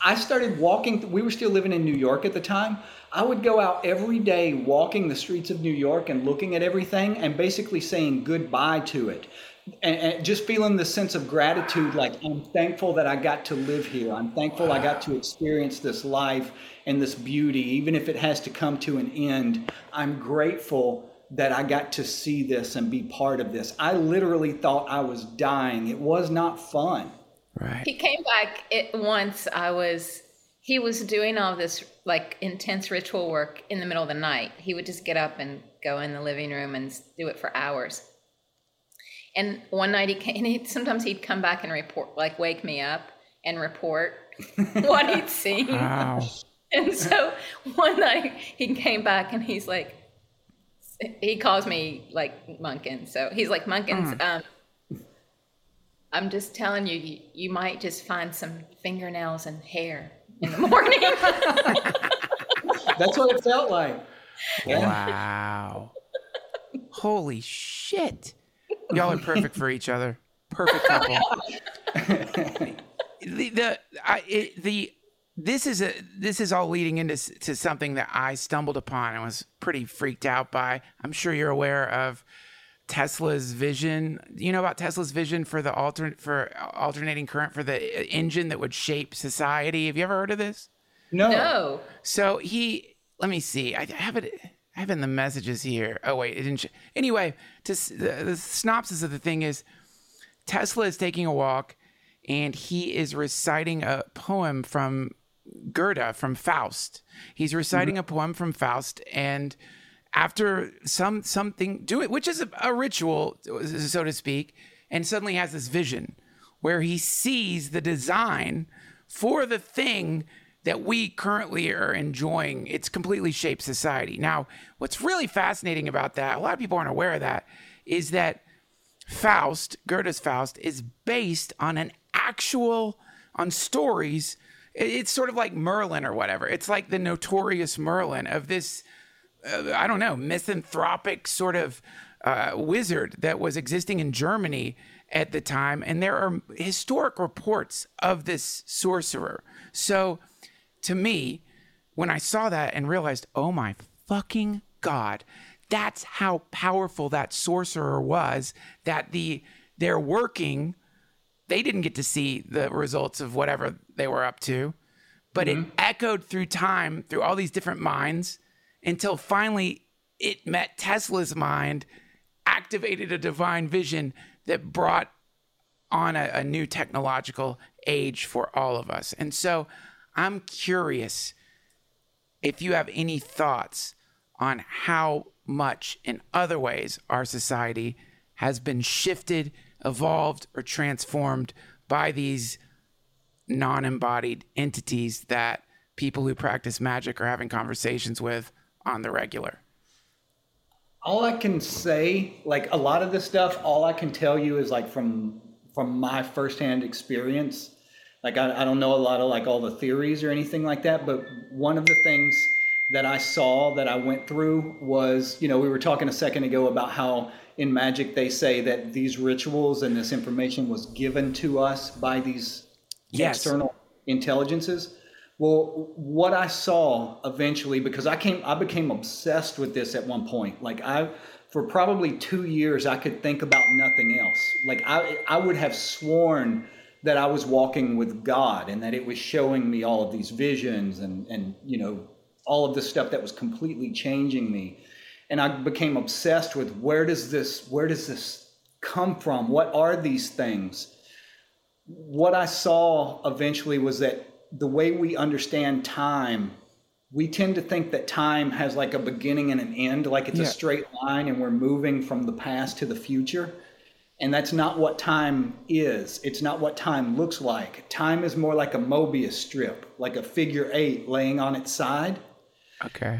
I started walking. We were still living in New York at the time. I would go out every day walking the streets of New York and looking at everything and basically saying goodbye to it. And just feeling the sense of gratitude, like I'm thankful that I got to live here. I'm thankful I got to experience this life and this beauty, even if it has to come to an end. I'm grateful that I got to see this and be part of this. I literally thought I was dying. It was not fun. Right. He came back once. He was doing all this like intense ritual work in the middle of the night. He would just get up and go in the living room and do it for hours. And one night he came, sometimes he'd come back and report, like wake me up and report what he'd seen. Wow. And so one night he came back and he's like, he calls me like Munkin. So he's like, Munkins, I'm just telling you, you might just find some fingernails and hair in the morning. That's what it felt like. Yeah. Wow. Holy shit. Y'all are perfect for each other. Perfect couple. This is all leading into something that I stumbled upon and was pretty freaked out by. I'm sure you're aware of Tesla's vision. You know about Tesla's vision for the alternating current for the engine that would shape society. Have you ever heard of this? No. So let me see. I have it in the messages here. Oh wait, it didn't. Anyway, the synopsis of the thing is Tesla is taking a walk and he is reciting a poem from Goethe, from Faust. He's reciting a poem from Faust, and after something which is a ritual, so to speak, and suddenly has this vision where he sees the design for the thing that we currently are enjoying. It's completely shaped society. Now, what's really fascinating about that, a lot of people aren't aware of that, is that Faust, Goethe's Faust, is based on on stories. It's sort of like Merlin or whatever. It's like the notorious Merlin of this, misanthropic sort of wizard that was existing in Germany at the time. And there are historic reports of this sorcerer. So to me, when I saw that and realized, oh my fucking God, that's how powerful that sorcerer was, that they're working. They didn't get to see the results of whatever they were up to, but it echoed through time, through all these different minds, until finally it met Tesla's mind, activated a divine vision that brought on a new technological age for all of us. And so I'm curious if you have any thoughts on how much in other ways our society has been shifted, evolved, or transformed by these non-embodied entities that people who practice magic are having conversations with on the regular. All I can say, like a lot of this stuff, all I can tell you is like from my firsthand experience. Like I don't know a lot of like all the theories or anything like that, but one of the things that I saw that I went through was, we were talking a second ago about how in magic they say that these rituals and this information was given to us by these external intelligences. Well, what I saw eventually, because I became obsessed with this at one point. Like for probably 2 years, I could think about nothing else. Like I would have sworn that I was walking with God and that it was showing me all of these visions and all of this stuff that was completely changing me. And I became obsessed with where does this come from? What are these things? What I saw eventually was that the way we understand time, we tend to think that time has like a beginning and an end, like it's a straight line and we're moving from the past to the future. And that's not what time is. It's not what time looks like. Time is more like a Mobius strip, like a figure 8 laying on its side. Okay.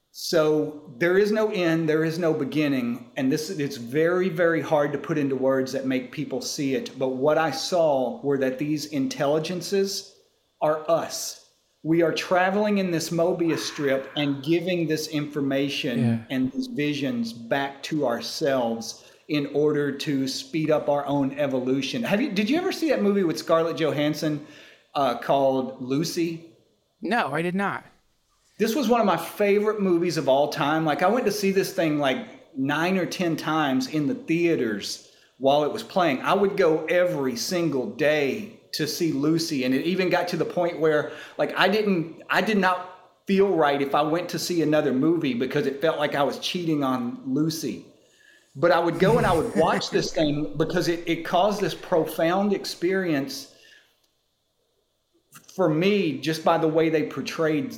So there is no end, there is no beginning. And it's very, very hard to put into words that make people see it. But what I saw were that these intelligences are us. We are traveling in this Mobius strip and giving this information and these visions back to ourselves in order to speed up our own evolution. Did you ever see that movie with Scarlett Johansson called Lucy? No, I did not. This was one of my favorite movies of all time. Like, I went to see this thing like 9 or 10 times in the theaters while it was playing. I would go every single day to see Lucy. And it even got to the point where, like, I did not feel right if I went to see another movie because it felt like I was cheating on Lucy. But I would go and I would watch this thing because it caused this profound experience for me just by the way they portrayed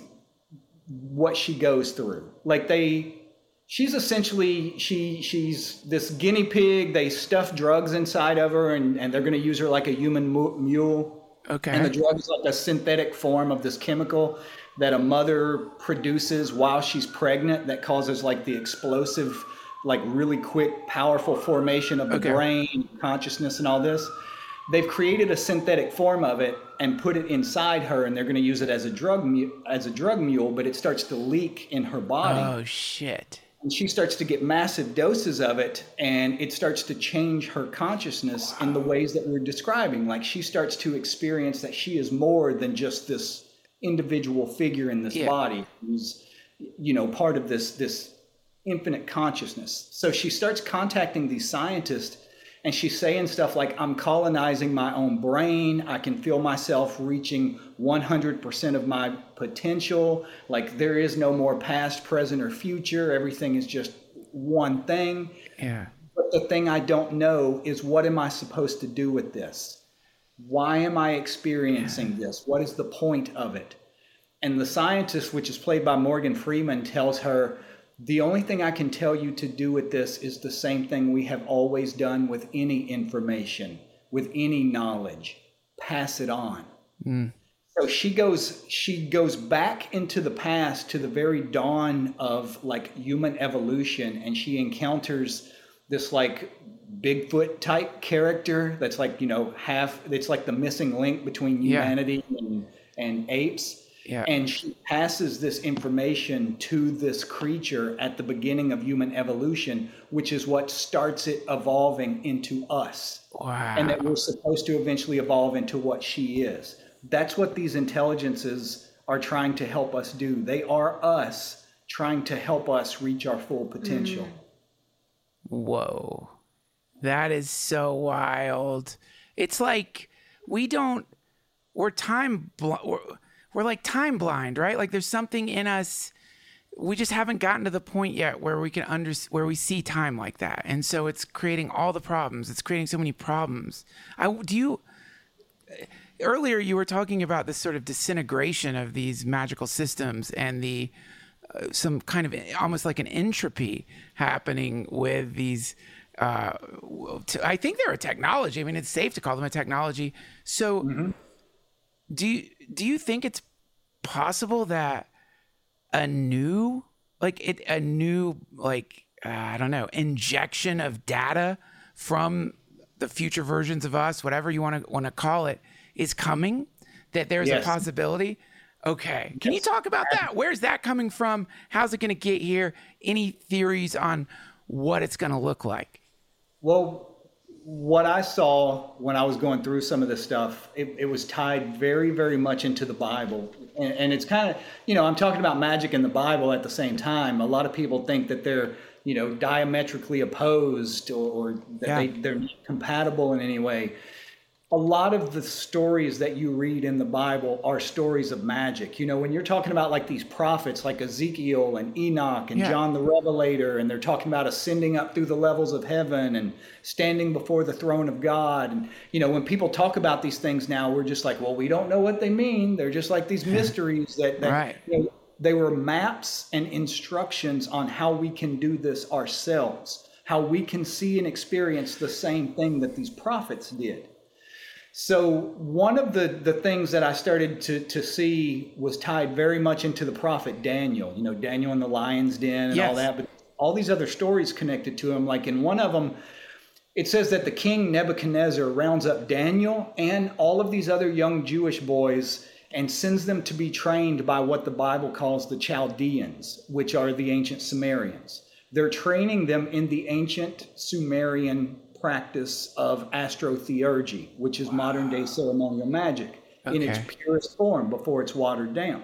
what she goes through. Like, she's essentially, she's this guinea pig. They stuff drugs inside of her and they're going to use her like a human mule. Okay. And the drug is like a synthetic form of this chemical that a mother produces while she's pregnant that causes like the explosive, like really quick, powerful formation of the brain, consciousness and all this. They've created a synthetic form of it and put it inside her, and they're going to use it as a drug mule, but it starts to leak in her body. Oh, shit. And she starts to get massive doses of it, and it starts to change her consciousness in the ways that we're describing. Like, she starts to experience that she is more than just this individual figure in this body who's, part of this infinite consciousness. So she starts contacting these scientists, and she's saying stuff like, I'm colonizing my own brain. I can feel myself reaching 100% of my potential. Like, there is no more past, present, or future. Everything is just one thing. Yeah. But the thing I don't know is, what am I supposed to do with this? Why am I experiencing this? What is the point of it? And the scientist, which is played by Morgan Freeman, tells her, the only thing I can tell you to do with this is the same thing we have always done with any information, with any knowledge. Pass it on. So she goes back into the past to the very dawn of like human evolution, and she encounters this like Bigfoot type character that's like, it's like the missing link between humanity and apes. Yeah. And she passes this information to this creature at the beginning of human evolution, which is what starts it evolving into us. Wow. And that we're supposed to eventually evolve into what she is. That's what these intelligences are trying to help us do. They are us trying to help us reach our full potential. Whoa. That is so wild. It's like we're like time blind, right? Like, there's something in us. We just haven't gotten to the point yet where we can where we see time like that. And so it's creating all the problems. It's creating so many problems. Earlier you were talking about this sort of disintegration of these magical systems and the some kind of almost like an entropy happening with these. I think they're a technology. I mean, it's safe to call them a technology. So do you think it's possible that a new injection of data from the future versions of us, whatever you want to call it, is coming? That there's a possibility? Okay. Can you talk about that? Where's that coming from? How's it going to get here? Any theories on what it's going to look like? Well, what I saw when I was going through some of this stuff, it was tied very, very much into the Bible. And it's kind of, I'm talking about magic and the Bible at the same time. A lot of people think that they're, diametrically opposed or that they're not compatible in any way. A lot of the stories that you read in the Bible are stories of magic. When you're talking about like these prophets like Ezekiel and Enoch and John the Revelator, and they're talking about ascending up through the levels of heaven and standing before the throne of God. And, when people talk about these things now, we're just like, well, we don't know what they mean. They're just like these mysteries that they were maps and instructions on how we can do this ourselves, how we can see and experience the same thing that these prophets did. So one of the things that I started to see was tied very much into the prophet Daniel, Daniel in the lion's den and all that, but all these other stories connected to him. Like in one of them, it says that the king Nebuchadnezzar rounds up Daniel and all of these other young Jewish boys and sends them to be trained by what the Bible calls the Chaldeans, which are the ancient Sumerians. They're training them in the ancient Sumerian practice of astrotheurgy, which is modern day ceremonial magic. in its purest form before it's watered down.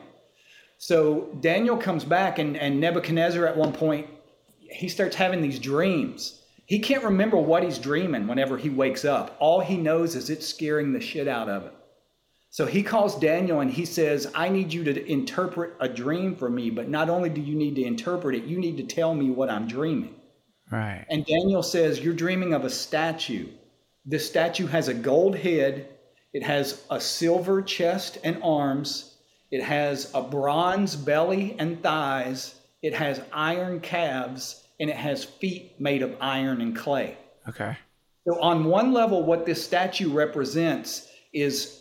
So Daniel comes back, and Nebuchadnezzar at one point, he starts having these dreams. He can't remember what he's dreaming whenever he wakes up. All he knows is it's scaring the shit out of him. So he calls Daniel and he says, I need you to interpret a dream for me, but not only do you need to interpret it, you need to tell me what I'm dreaming. Right. And Daniel says, you're dreaming of a statue. This statue has a gold head. It has a silver chest and arms. It has a bronze belly and thighs. It has iron calves, and it has feet made of iron and clay. Okay. So on one level, what this statue represents is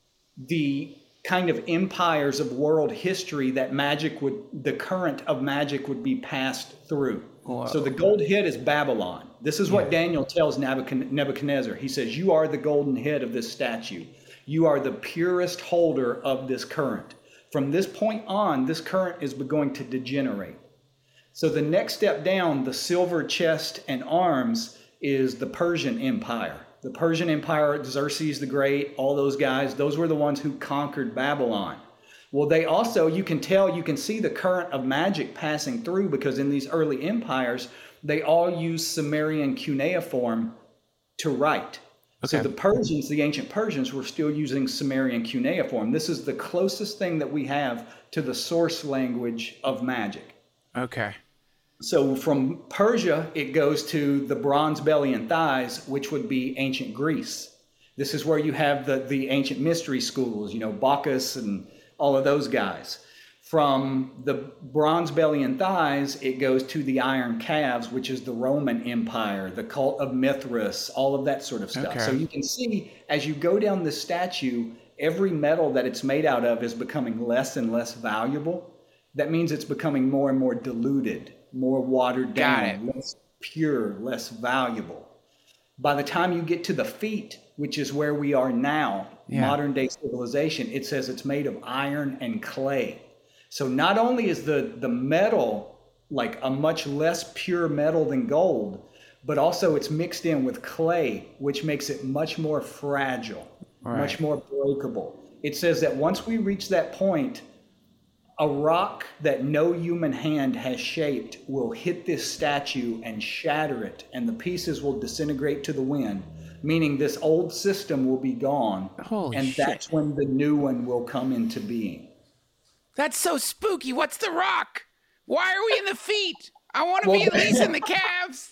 the kind of empires of world history that the current of magic would be passed through. Whoa. So the gold head is Babylon. This is what Daniel tells Nebuchadnezzar. He says, you are the golden head of this statue. You are the purest holder of this current. From this point on, this current is going to degenerate. So the next step down, the silver chest and arms, is the Persian Empire. The Persian Empire, Xerxes the Great, all those guys, those were the ones who conquered Babylon. Well, they also, you can see the current of magic passing through, because in these early empires, they all used Sumerian cuneiform to write. Okay. So the Persians, the ancient Persians, were still using Sumerian cuneiform. This is the closest thing that we have to the source language of magic. Okay. So from Persia, it goes to the bronze belly and thighs, which would be ancient Greece. This is where you have the ancient mystery schools, Bacchus and all of those guys. From the bronze belly and thighs, it goes to the iron calves, which is the Roman Empire, the cult of Mithras, all of that sort of stuff. Okay. So you can see as you go down the statue, every metal that it's made out of is becoming less and less valuable. That means it's becoming more and more diluted, more watered down, less pure, less valuable. By the time you get to the feet, which is where we are now, modern day civilization, it says it's made of iron and clay. So not only is the metal like a much less pure metal than gold, but also it's mixed in with clay, which makes it much more fragile, much more breakable. It says that once we reach that point, a rock that no human hand has shaped will hit this statue and shatter it, and the pieces will disintegrate to the wind, meaning this old system will be gone. Holy shit. That's when the new one will come into being. That's so spooky. What's the rock? Why are we in the feet? I want to be at least in the calves.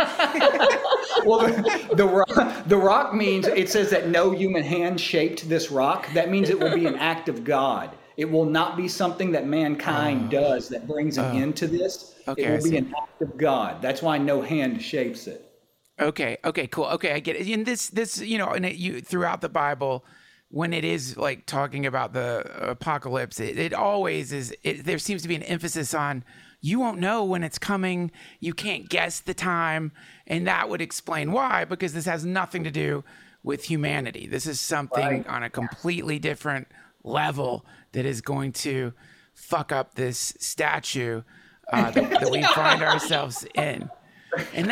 Well, the rock means, it says that no human hand shaped this rock. That means it will be an act of God. It will not be something that mankind does that brings an end to this. Okay, it will be an act of God. That's why no hand shapes it. Okay, cool. Okay, I get it. In this, throughout the Bible, when it is like talking about the apocalypse, it always is. There seems to be an emphasis on you won't know when it's coming. You can't guess the time, and that would explain why. Because this has nothing to do with humanity. This is something on a completely different level that is going to fuck up this statue that we find ourselves in, and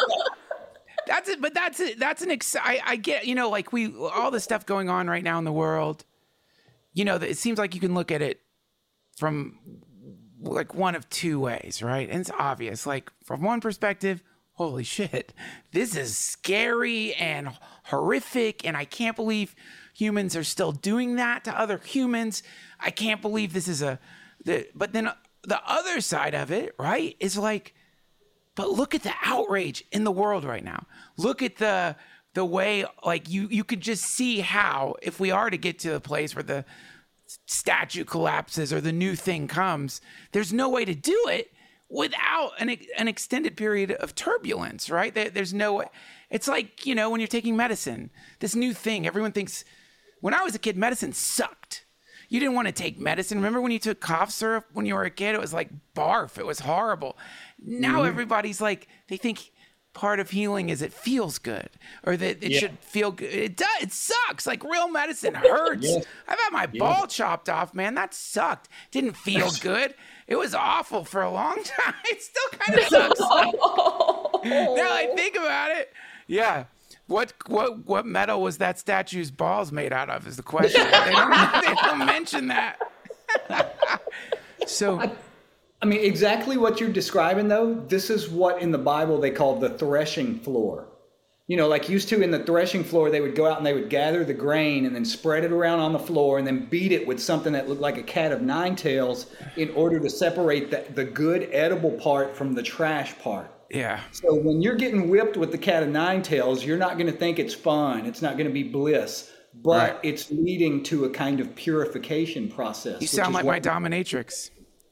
that's it. But that's it. That's I get, like all the stuff going on right now in the world, it seems like you can look at it from like one of two ways, right? And it's obvious. Like from one perspective, holy shit, this is scary and horrific, and I can't believe humans are still doing that to other humans. I can't believe this is but then the other side of it, right, is like, but look at the outrage in the world right now. Look at the way, like you could just see how, if we are to get to a place where the statue collapses or the new thing comes, there's no way to do it without an extended period of turbulence, right? There's no way. It's like, when you're taking medicine, this new thing, everyone thinks, when I was a kid, medicine sucked. You didn't want to take medicine. Remember when you took cough syrup when you were a kid? It was like barf. It was horrible. Now everybody's like, they think part of healing is it feels good, or that it should feel good. It does. It sucks. Like real medicine hurts. I've had my ball chopped off, man. That sucked. Didn't feel good. It was awful for a long time. It still kind of sucks. Now I think about it. Yeah. What metal was that statue's balls made out of? Is the question. They don't mention that. So, I mean, exactly what you're describing, though. This is what in the Bible they call the threshing floor. You know, like used to in the threshing floor, they would go out and they would gather the grain and then spread it around on the floor and then beat it with something that looked like a cat of nine tails in order to separate the good edible part from the trash part. Yeah. So when you're getting whipped with the cat of nine tails, you're not going to think it's fun. It's not going to be bliss, but it's leading to a kind of purification process. You sound like my dominatrix.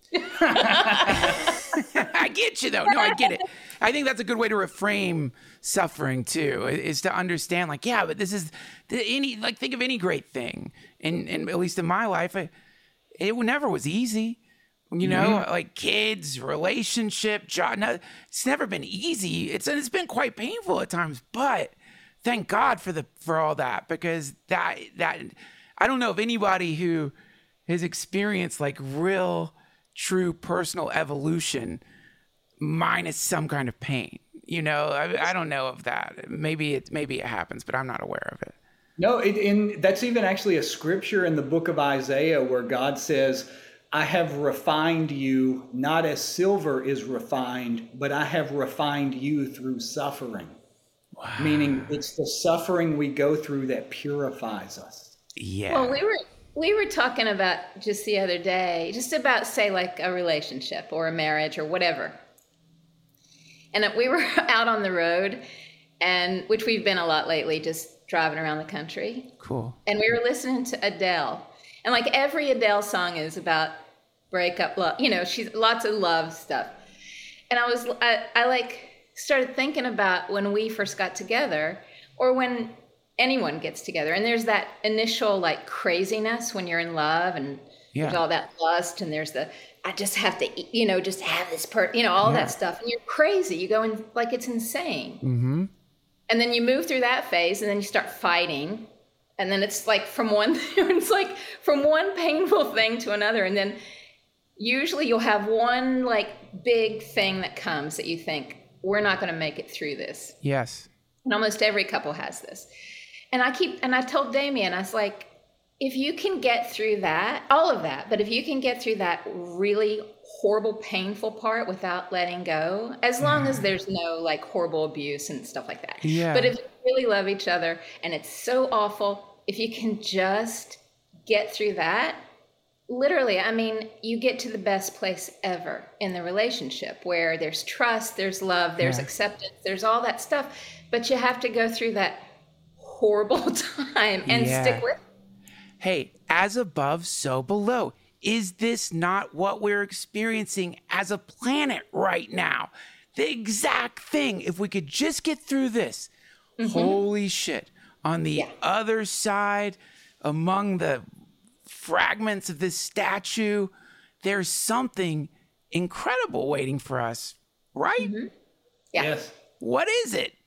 I get you, though. No, I get it. I think that's a good way to reframe suffering too, is to understand, like, yeah, but this is think of any great thing, and at least in my life, it never was easy. You know, like kids, relationship, job. No, it's never been easy. It's been quite painful at times, but thank God for all that, because that I don't know of anybody who has experienced like real, true personal evolution minus some kind of pain. You know, I don't know of that. Maybe it happens, but I'm not aware of it. No, that's even actually a scripture in the book of Isaiah where God says, I have refined you not as silver is refined, but I have refined you through suffering. Wow. Meaning it's the suffering we go through that purifies us. Yeah. Well, we were talking about just the other day, just about, say, like a relationship or a marriage or whatever. And we were out on the road, and which we've been a lot lately, just driving around the country. Cool. And we were listening to Adele. And like every Adele song is about breakup, love, you know, she's lots of love stuff. And I like started thinking about when we first got together, or when anyone gets together, and there's that initial like craziness when you're in love, and there's all that lust, and there's I just have to, you know, just have this all that stuff, and you're crazy. You go in like it's insane. Mm-hmm. And then you move through that phase, and then you start fighting. And then it's like from one painful thing to another. And then usually you'll have one like big thing that comes that you think, we're not going to make it through this. Yes. And almost every couple has this. And I told Damien, I was like, if you can get through that, all of that, but if you can get through that really horrible, painful part without letting go, as long as there's no like horrible abuse and stuff like that. Yeah. But if you really love each other and it's so awful, if you can just get through that, literally, I mean, you get to the best place ever in the relationship, where there's trust, there's love, there's acceptance, there's all that stuff. But you have to go through that horrible time and stick with it. Hey, as above, so below. Is this not what we're experiencing as a planet right now? The exact thing. If we could just get through this, holy shit. On the other side, among the fragments of this statue, there's something incredible waiting for us, right? Mm-hmm. Yeah. Yes. What is it?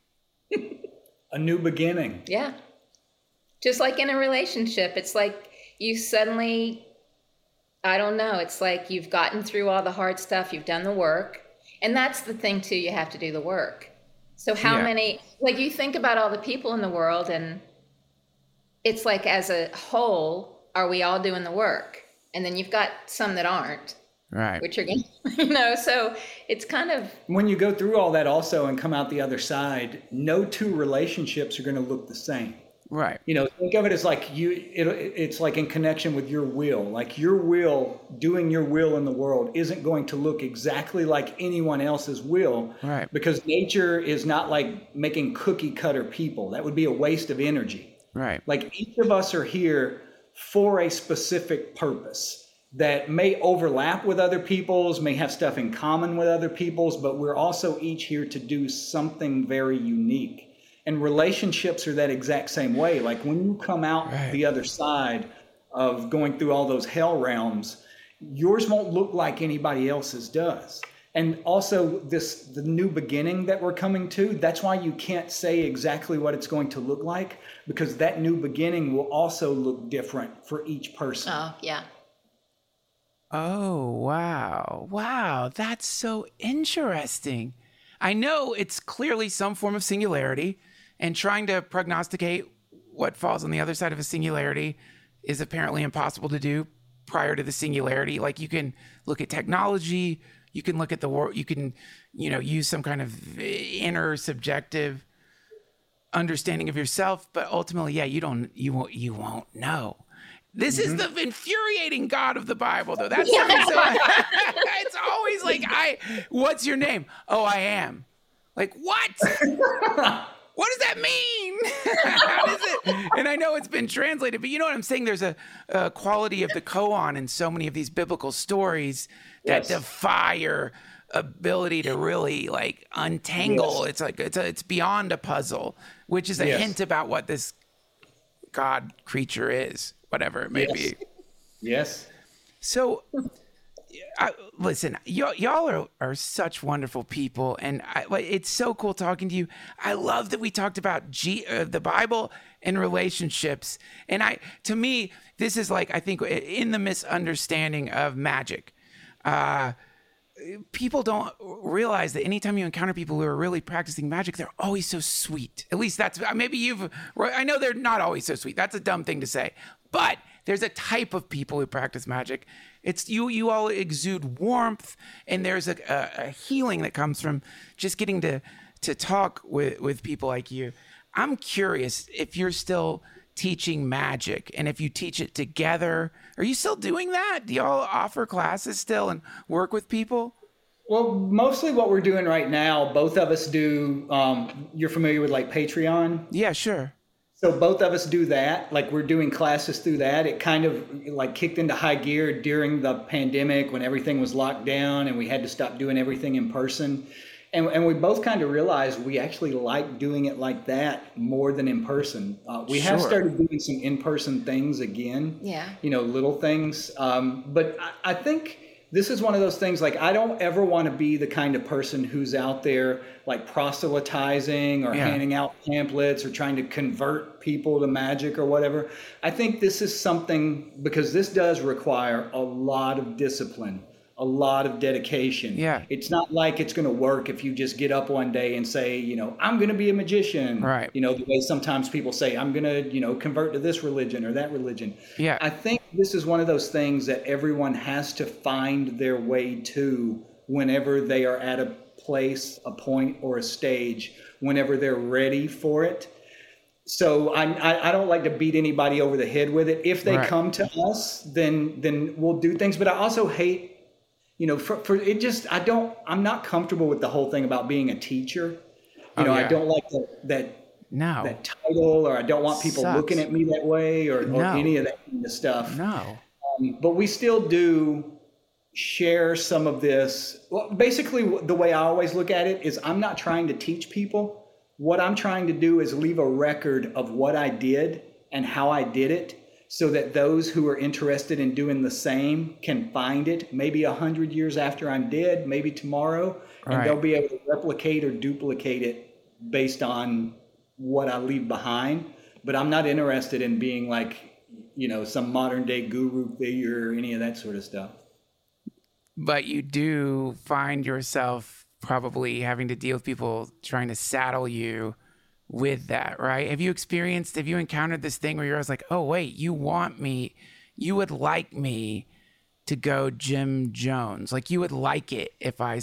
A new beginning. Yeah. Just like in a relationship, it's like you suddenly, I don't know, it's like you've gotten through all the hard stuff, you've done the work. And that's the thing too, you have to do the work. So how many, like you think about all the people in the world, and it's like as a whole, are we all doing the work? And then you've got some that aren't. Right. Which are going to, you know, so it's kind of. When you go through all that also and come out the other side, no two relationships are going to look the same. Right. You know, think of it as like it's like in connection with your will. Like your will, doing your will in the world isn't going to look exactly like anyone else's will. Right. Because nature is not like making cookie cutter people. That would be a waste of energy. Right. Like each of us are here for a specific purpose that may overlap with other people's, may have stuff in common with other people's, but we're also each here to do something very unique. And relationships are that exact same way. Like when you come out the other side of going through all those hell realms, yours won't look like anybody else's does. And also the new beginning that we're coming to, that's why you can't say exactly what it's going to look like, because that new beginning will also look different for each person. Oh, yeah. Oh, wow. Wow, that's so interesting. I know it's clearly some form of singularity, And trying to prognosticate what falls on the other side of a singularity is apparently impossible to do prior to the singularity. Like, you can look at technology, you can look at the world, you can, use some kind of inner subjective understanding of yourself, but ultimately, you won't know. This is the infuriating God of the Bible, though. That's it's always like, what's your name? Oh, I am. Like, what? What does that mean? How does it? And I know it's been translated, but you know what I'm saying? There's a quality of the koan in so many of these biblical stories that defy your ability to really like untangle. It's like it's beyond a puzzle, which is a hint about what this God creature is, whatever it may be. Yes. So, listen, y'all are such wonderful people, and it's so cool talking to you. I love that we talked about the Bible and relationships, and to me, this is like, I think, in the misunderstanding of magic. People don't realize that anytime you encounter people who are really practicing magic, they're always so sweet. At least that's, maybe I know they're not always so sweet. That's a dumb thing to say. But there's a type of people who practice magic. It's you all exude warmth, and there's a healing that comes from just getting to talk with people like you. I'm curious if you're still teaching magic, and if you teach it together. Are you still doing that? Do y'all offer classes still and work with people? Well, mostly what we're doing right now, both of us do, you're familiar with like Patreon? Yeah, sure. So both of us do that. Like, we're doing classes through that. It kind of like kicked into high gear during the pandemic when everything was locked down and we had to stop doing everything in person. And we both kind of realized we actually like doing it like that more than in person. We have started doing some in-person things again. Yeah. Little things. But I think this is one of those things, like, I don't ever want to be the kind of person who's out there like proselytizing or handing out pamphlets or trying to convert people to magic or whatever. I think this is something, because this does require a lot of discipline, a lot of dedication. Yeah. It's not like it's going to work if you just get up one day and say, I'm going to be a magician. Right. The way sometimes people say, I'm going to, convert to this religion or that religion. Yeah. I think this is one of those things that everyone has to find their way to whenever they are at a place, a point, or a stage, whenever they're ready for it. So I don't like to beat anybody over the head with it. If they come to us, then we'll do things. But I also hate, for it just, I'm not comfortable with the whole thing about being a teacher. I don't like that title, or I don't want people looking at me that way or any of that kind of stuff. No. But we still do share some of this. Well, basically, the way I always look at it is, I'm not trying to teach people. What I'm trying to do is leave a record of what I did and how I did it, so that those who are interested in doing the same can find it maybe 100 years after I'm dead, maybe tomorrow, and they'll be able to replicate or duplicate it based on what I leave behind. But I'm not interested in being like, some modern day guru figure or any of that sort of stuff. But you do find yourself probably having to deal with people trying to saddle you with that, right? Have you encountered this thing where you're always like, oh, wait, you would like me to go Jim Jones. Like, you would like it if I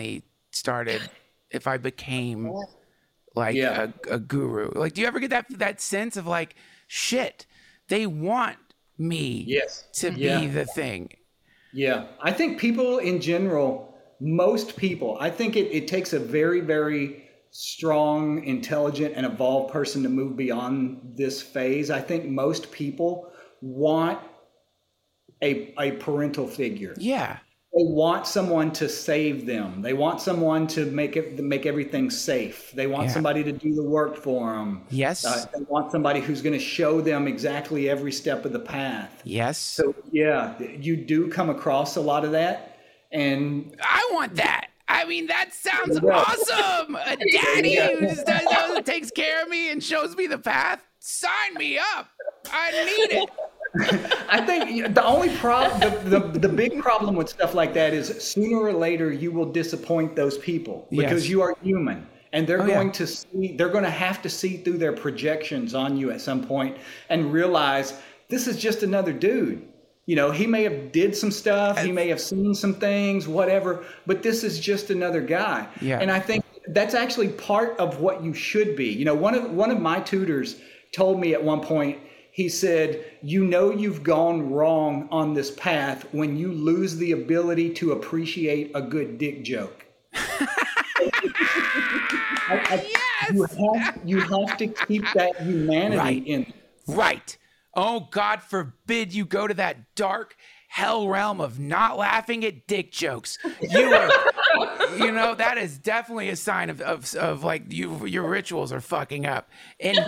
became like a guru. Like, do you ever get that sense of like, shit, they want me to be the thing? Yeah. I think people in general, most people, I think it takes a very, very strong, intelligent, and evolved person to move beyond this phase. I think most people want a parental figure. Yeah. They want someone to save them. They want someone to make everything safe. They want somebody to do the work for them. Yes. They want somebody who's going to show them exactly every step of the path. Yes. So you do come across a lot of that. And I want that. I mean, that sounds awesome. A daddy who just takes care of me and shows me the path. Sign me up. I need it. I think the only problem, the big problem with stuff like that is, sooner or later you will disappoint those people, because you are human. and they're going to have to see through their projections on you at some point and realize this is just another dude. You know, he may have did some stuff, he may have seen some things, whatever, but this is just another guy. Yeah. And I think that's actually part of what you should be. You know, one of my tutors told me at one point, he said, you know, you've gone wrong on this path when you lose the ability to appreciate a good dick joke. You have to keep that humanity in. Right. Oh, God forbid you go to that dark hell realm of not laughing at dick jokes. You are, you know, that is definitely a sign of like your rituals are fucking up. And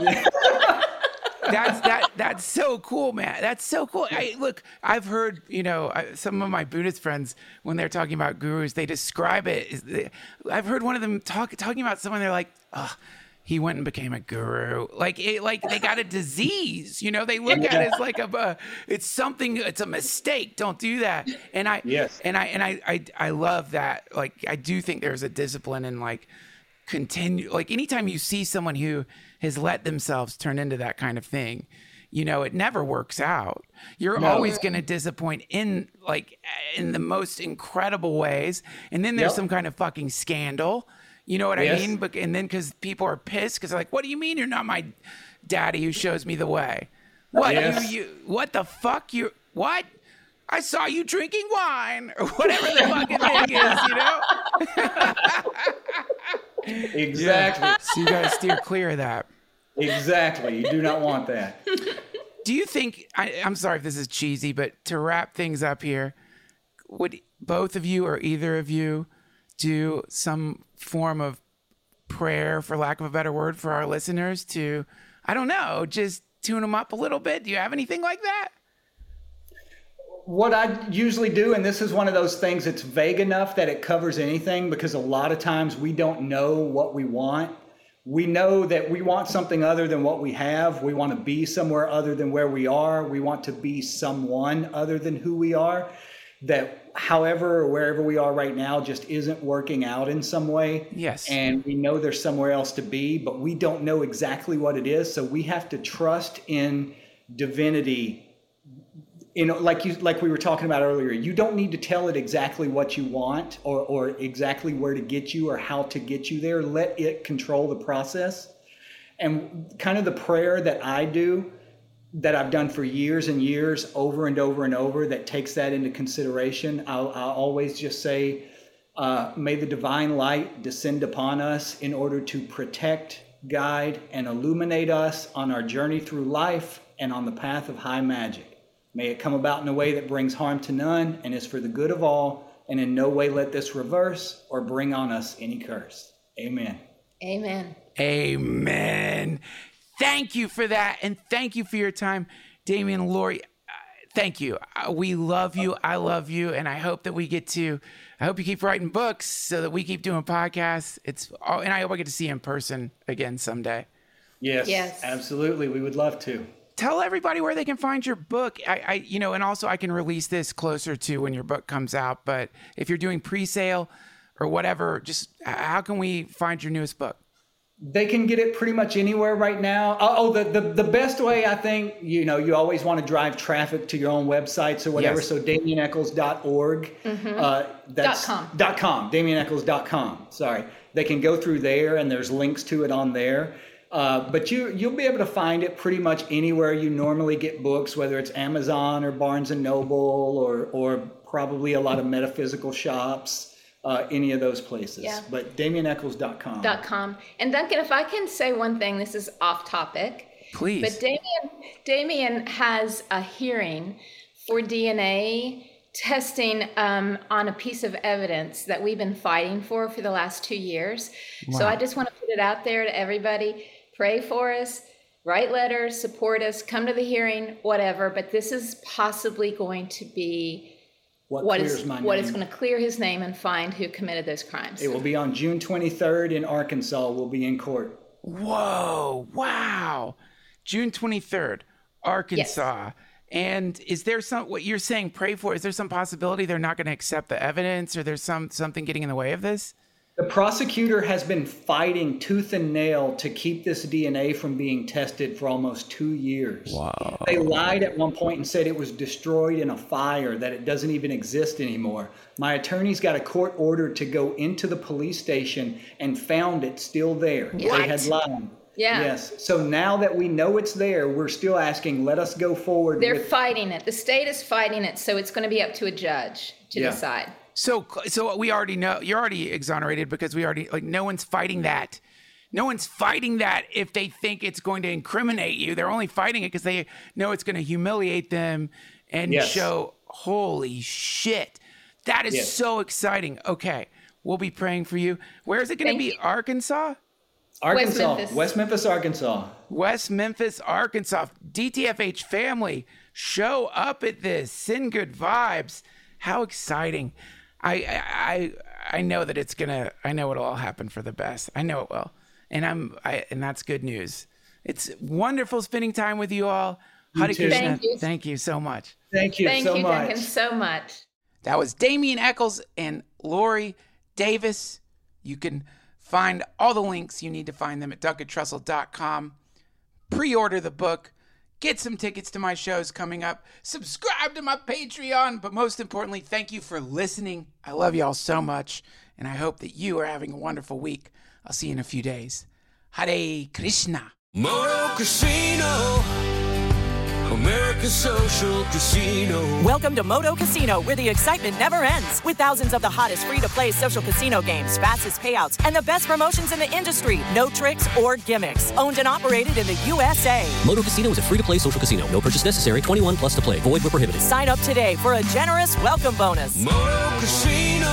that's so cool, man. That's so cool. Look, I've heard, you know, some of my Buddhist friends, when they're talking about gurus, they describe it. I've heard one of them talking about someone, they're like, oh, he went and became a guru. Like they got a disease, you know, they look at it as like it's something, it's a mistake. Don't do that. And I love that. Like, I do think there's a discipline in like continue, like anytime you see someone who has let themselves turn into that kind of thing, you know, it never works out. You're always going to disappoint in the most incredible ways. And then there's some kind of fucking scandal. You know what I mean? But and then because people are pissed because they're like, what do you mean you're not my daddy who shows me the way? What you what the fuck you what? I saw you drinking wine or whatever the fucking thing is, you know? Exactly. Yeah. So you gotta steer clear of that. Exactly. You do not want that. Do you think I'm sorry if this is cheesy, but to wrap things up here, would both of you or either of you do some form of prayer, for lack of a better word, for our listeners to, I don't know, just tune them up a little bit? Do you have anything like that? What I usually do, and this is one of those things that's vague enough that it covers anything, because a lot of times we don't know what we want. We know that we want something other than what we have. We want to be somewhere other than where we are. We want to be someone other than who we are. That however or wherever we are right now just isn't working out in some way. Yes. And we know there's somewhere else to be, but we don't know exactly what it is. So we have to trust in divinity. You know, like we were talking about earlier, you don't need to tell it exactly what you want or exactly where to get you or how to get you there. Let it control the process. And kind of the prayer that I do, that I've done for years and years, over and over and over, that takes that into consideration. I'll always just say, may the divine light descend upon us in order to protect, guide, and illuminate us on our journey through life and on the path of high magic. May it come about in a way that brings harm to none and is for the good of all, and in no way let this reverse or bring on us any curse. Amen. Amen. Amen. Thank you for that, and thank you for your time, Damian and Lori. Thank you. We love you. I love you, and I hope that I hope you keep writing books so that we keep doing podcasts. And I hope I get to see you in person again someday. Yes, absolutely. We would love to. Tell everybody where they can find your book. And also I can release this closer to when your book comes out. But if you're doing pre-sale or whatever, just how can we find your newest book? They can get it pretty much anywhere right now. The best way, I think, you always want to drive traffic to your own websites or whatever. Yes. So DamianEccles.org. That's .com. DamianEccles.com. Sorry. They can go through there and there's links to it on there. But you'll be able to find it pretty much anywhere you normally get books, whether it's Amazon or Barnes & Noble or probably a lot of metaphysical shops. Any of those places, but DamianEccles.com. And Duncan, if I can say one thing, this is off topic. Please. But Damian has a hearing for DNA testing on a piece of evidence that we've been fighting for the last 2 years. Wow. So I just want to put it out there to everybody. Pray for us, write letters, support us, come to the hearing, whatever. But this is possibly going to be what is going to clear his name and find who committed those crimes. It will be on June 23rd in Arkansas. We'll be in court. Whoa. Wow. June 23rd, Arkansas. Yes. And is there what you're saying, pray for, is there some possibility they're not going to accept the evidence or there's something getting in the way of this? The prosecutor has been fighting tooth and nail to keep this DNA from being tested for almost 2 years. Wow. They lied at one point and said it was destroyed in a fire, that it doesn't even exist anymore. My attorneys got a court order to go into the police station and found it still there. What? They had lied. Yeah. Yes. So now that we know it's there, we're still asking, let us go forward. They're fighting it. The state is fighting it, so it's going to be up to a judge to decide. So we already know you're already exonerated because we already no one's fighting that. No one's fighting that if they think it's going to incriminate you. They're only fighting it because they know it's going to humiliate them and show, holy shit. That is so exciting. Okay. We'll be praying for you. Where is it going to be? Arkansas? West Memphis, Arkansas. West Memphis, Arkansas. DTFH family, show up at this. Send good vibes. How exciting. I know that it's gonna. I know it'll all happen for the best. I know it will, and and that's good news. It's wonderful spending time with you all. Hare Krishna. Thank you so much. Thank you so much. Thank you, Duncan, so much. That was Damian Eccles and Lori Davis. You can find all the links you need to find them at DuncanTrussell.com. Pre-order the book. Get some tickets to my shows coming up. Subscribe to my Patreon. But most importantly, thank you for listening. I love y'all so much. And I hope that you are having a wonderful week. I'll see you in a few days. Hare Krishna. Moto Casino, America's Social Casino. Welcome to Moto Casino, where the excitement never ends. With thousands of the hottest free-to-play social casino games, fastest payouts, and the best promotions in the industry. No tricks or gimmicks. Owned and operated in the USA. Moto Casino is a free-to-play social casino. No purchase necessary. 21 plus to play. Void where prohibited. Sign up today for a generous welcome bonus. Moto Casino,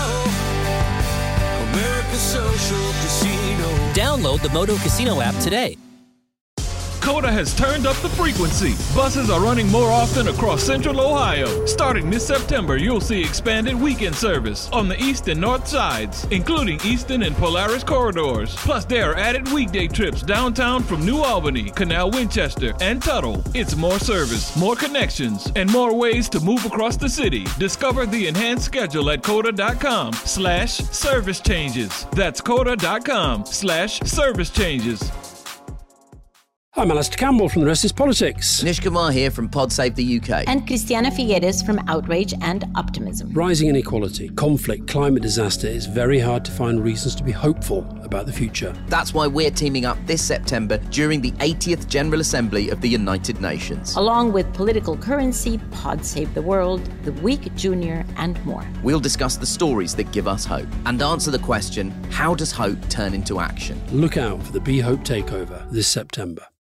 America's Social Casino. Download the Moto Casino app today. Coda has turned up the frequency. Buses are running more often across Central Ohio. Starting this September, you'll see expanded weekend service on the east and north sides, including Eastern and Polaris corridors. Plus, there are added weekday trips downtown from New Albany, Canal Winchester, and Tuttle. It's more service, more connections, and more ways to move across the city. Discover the enhanced schedule at coda.com/service changes. That's coda.com/service changes. I'm Alistair Campbell from The Rest is Politics. Nish Kumar here from Pod Save the UK. And Christiana Figueres from Outrage and Optimism. Rising inequality, conflict, climate disaster, it's very hard to find reasons to be hopeful about the future. That's why we're teaming up this September during the 80th General Assembly of the United Nations. Along with Political Currency, Pod Save the World, The Week Junior, and more. We'll discuss the stories that give us hope and answer the question, how does hope turn into action? Look out for the Be Hope Takeover this September.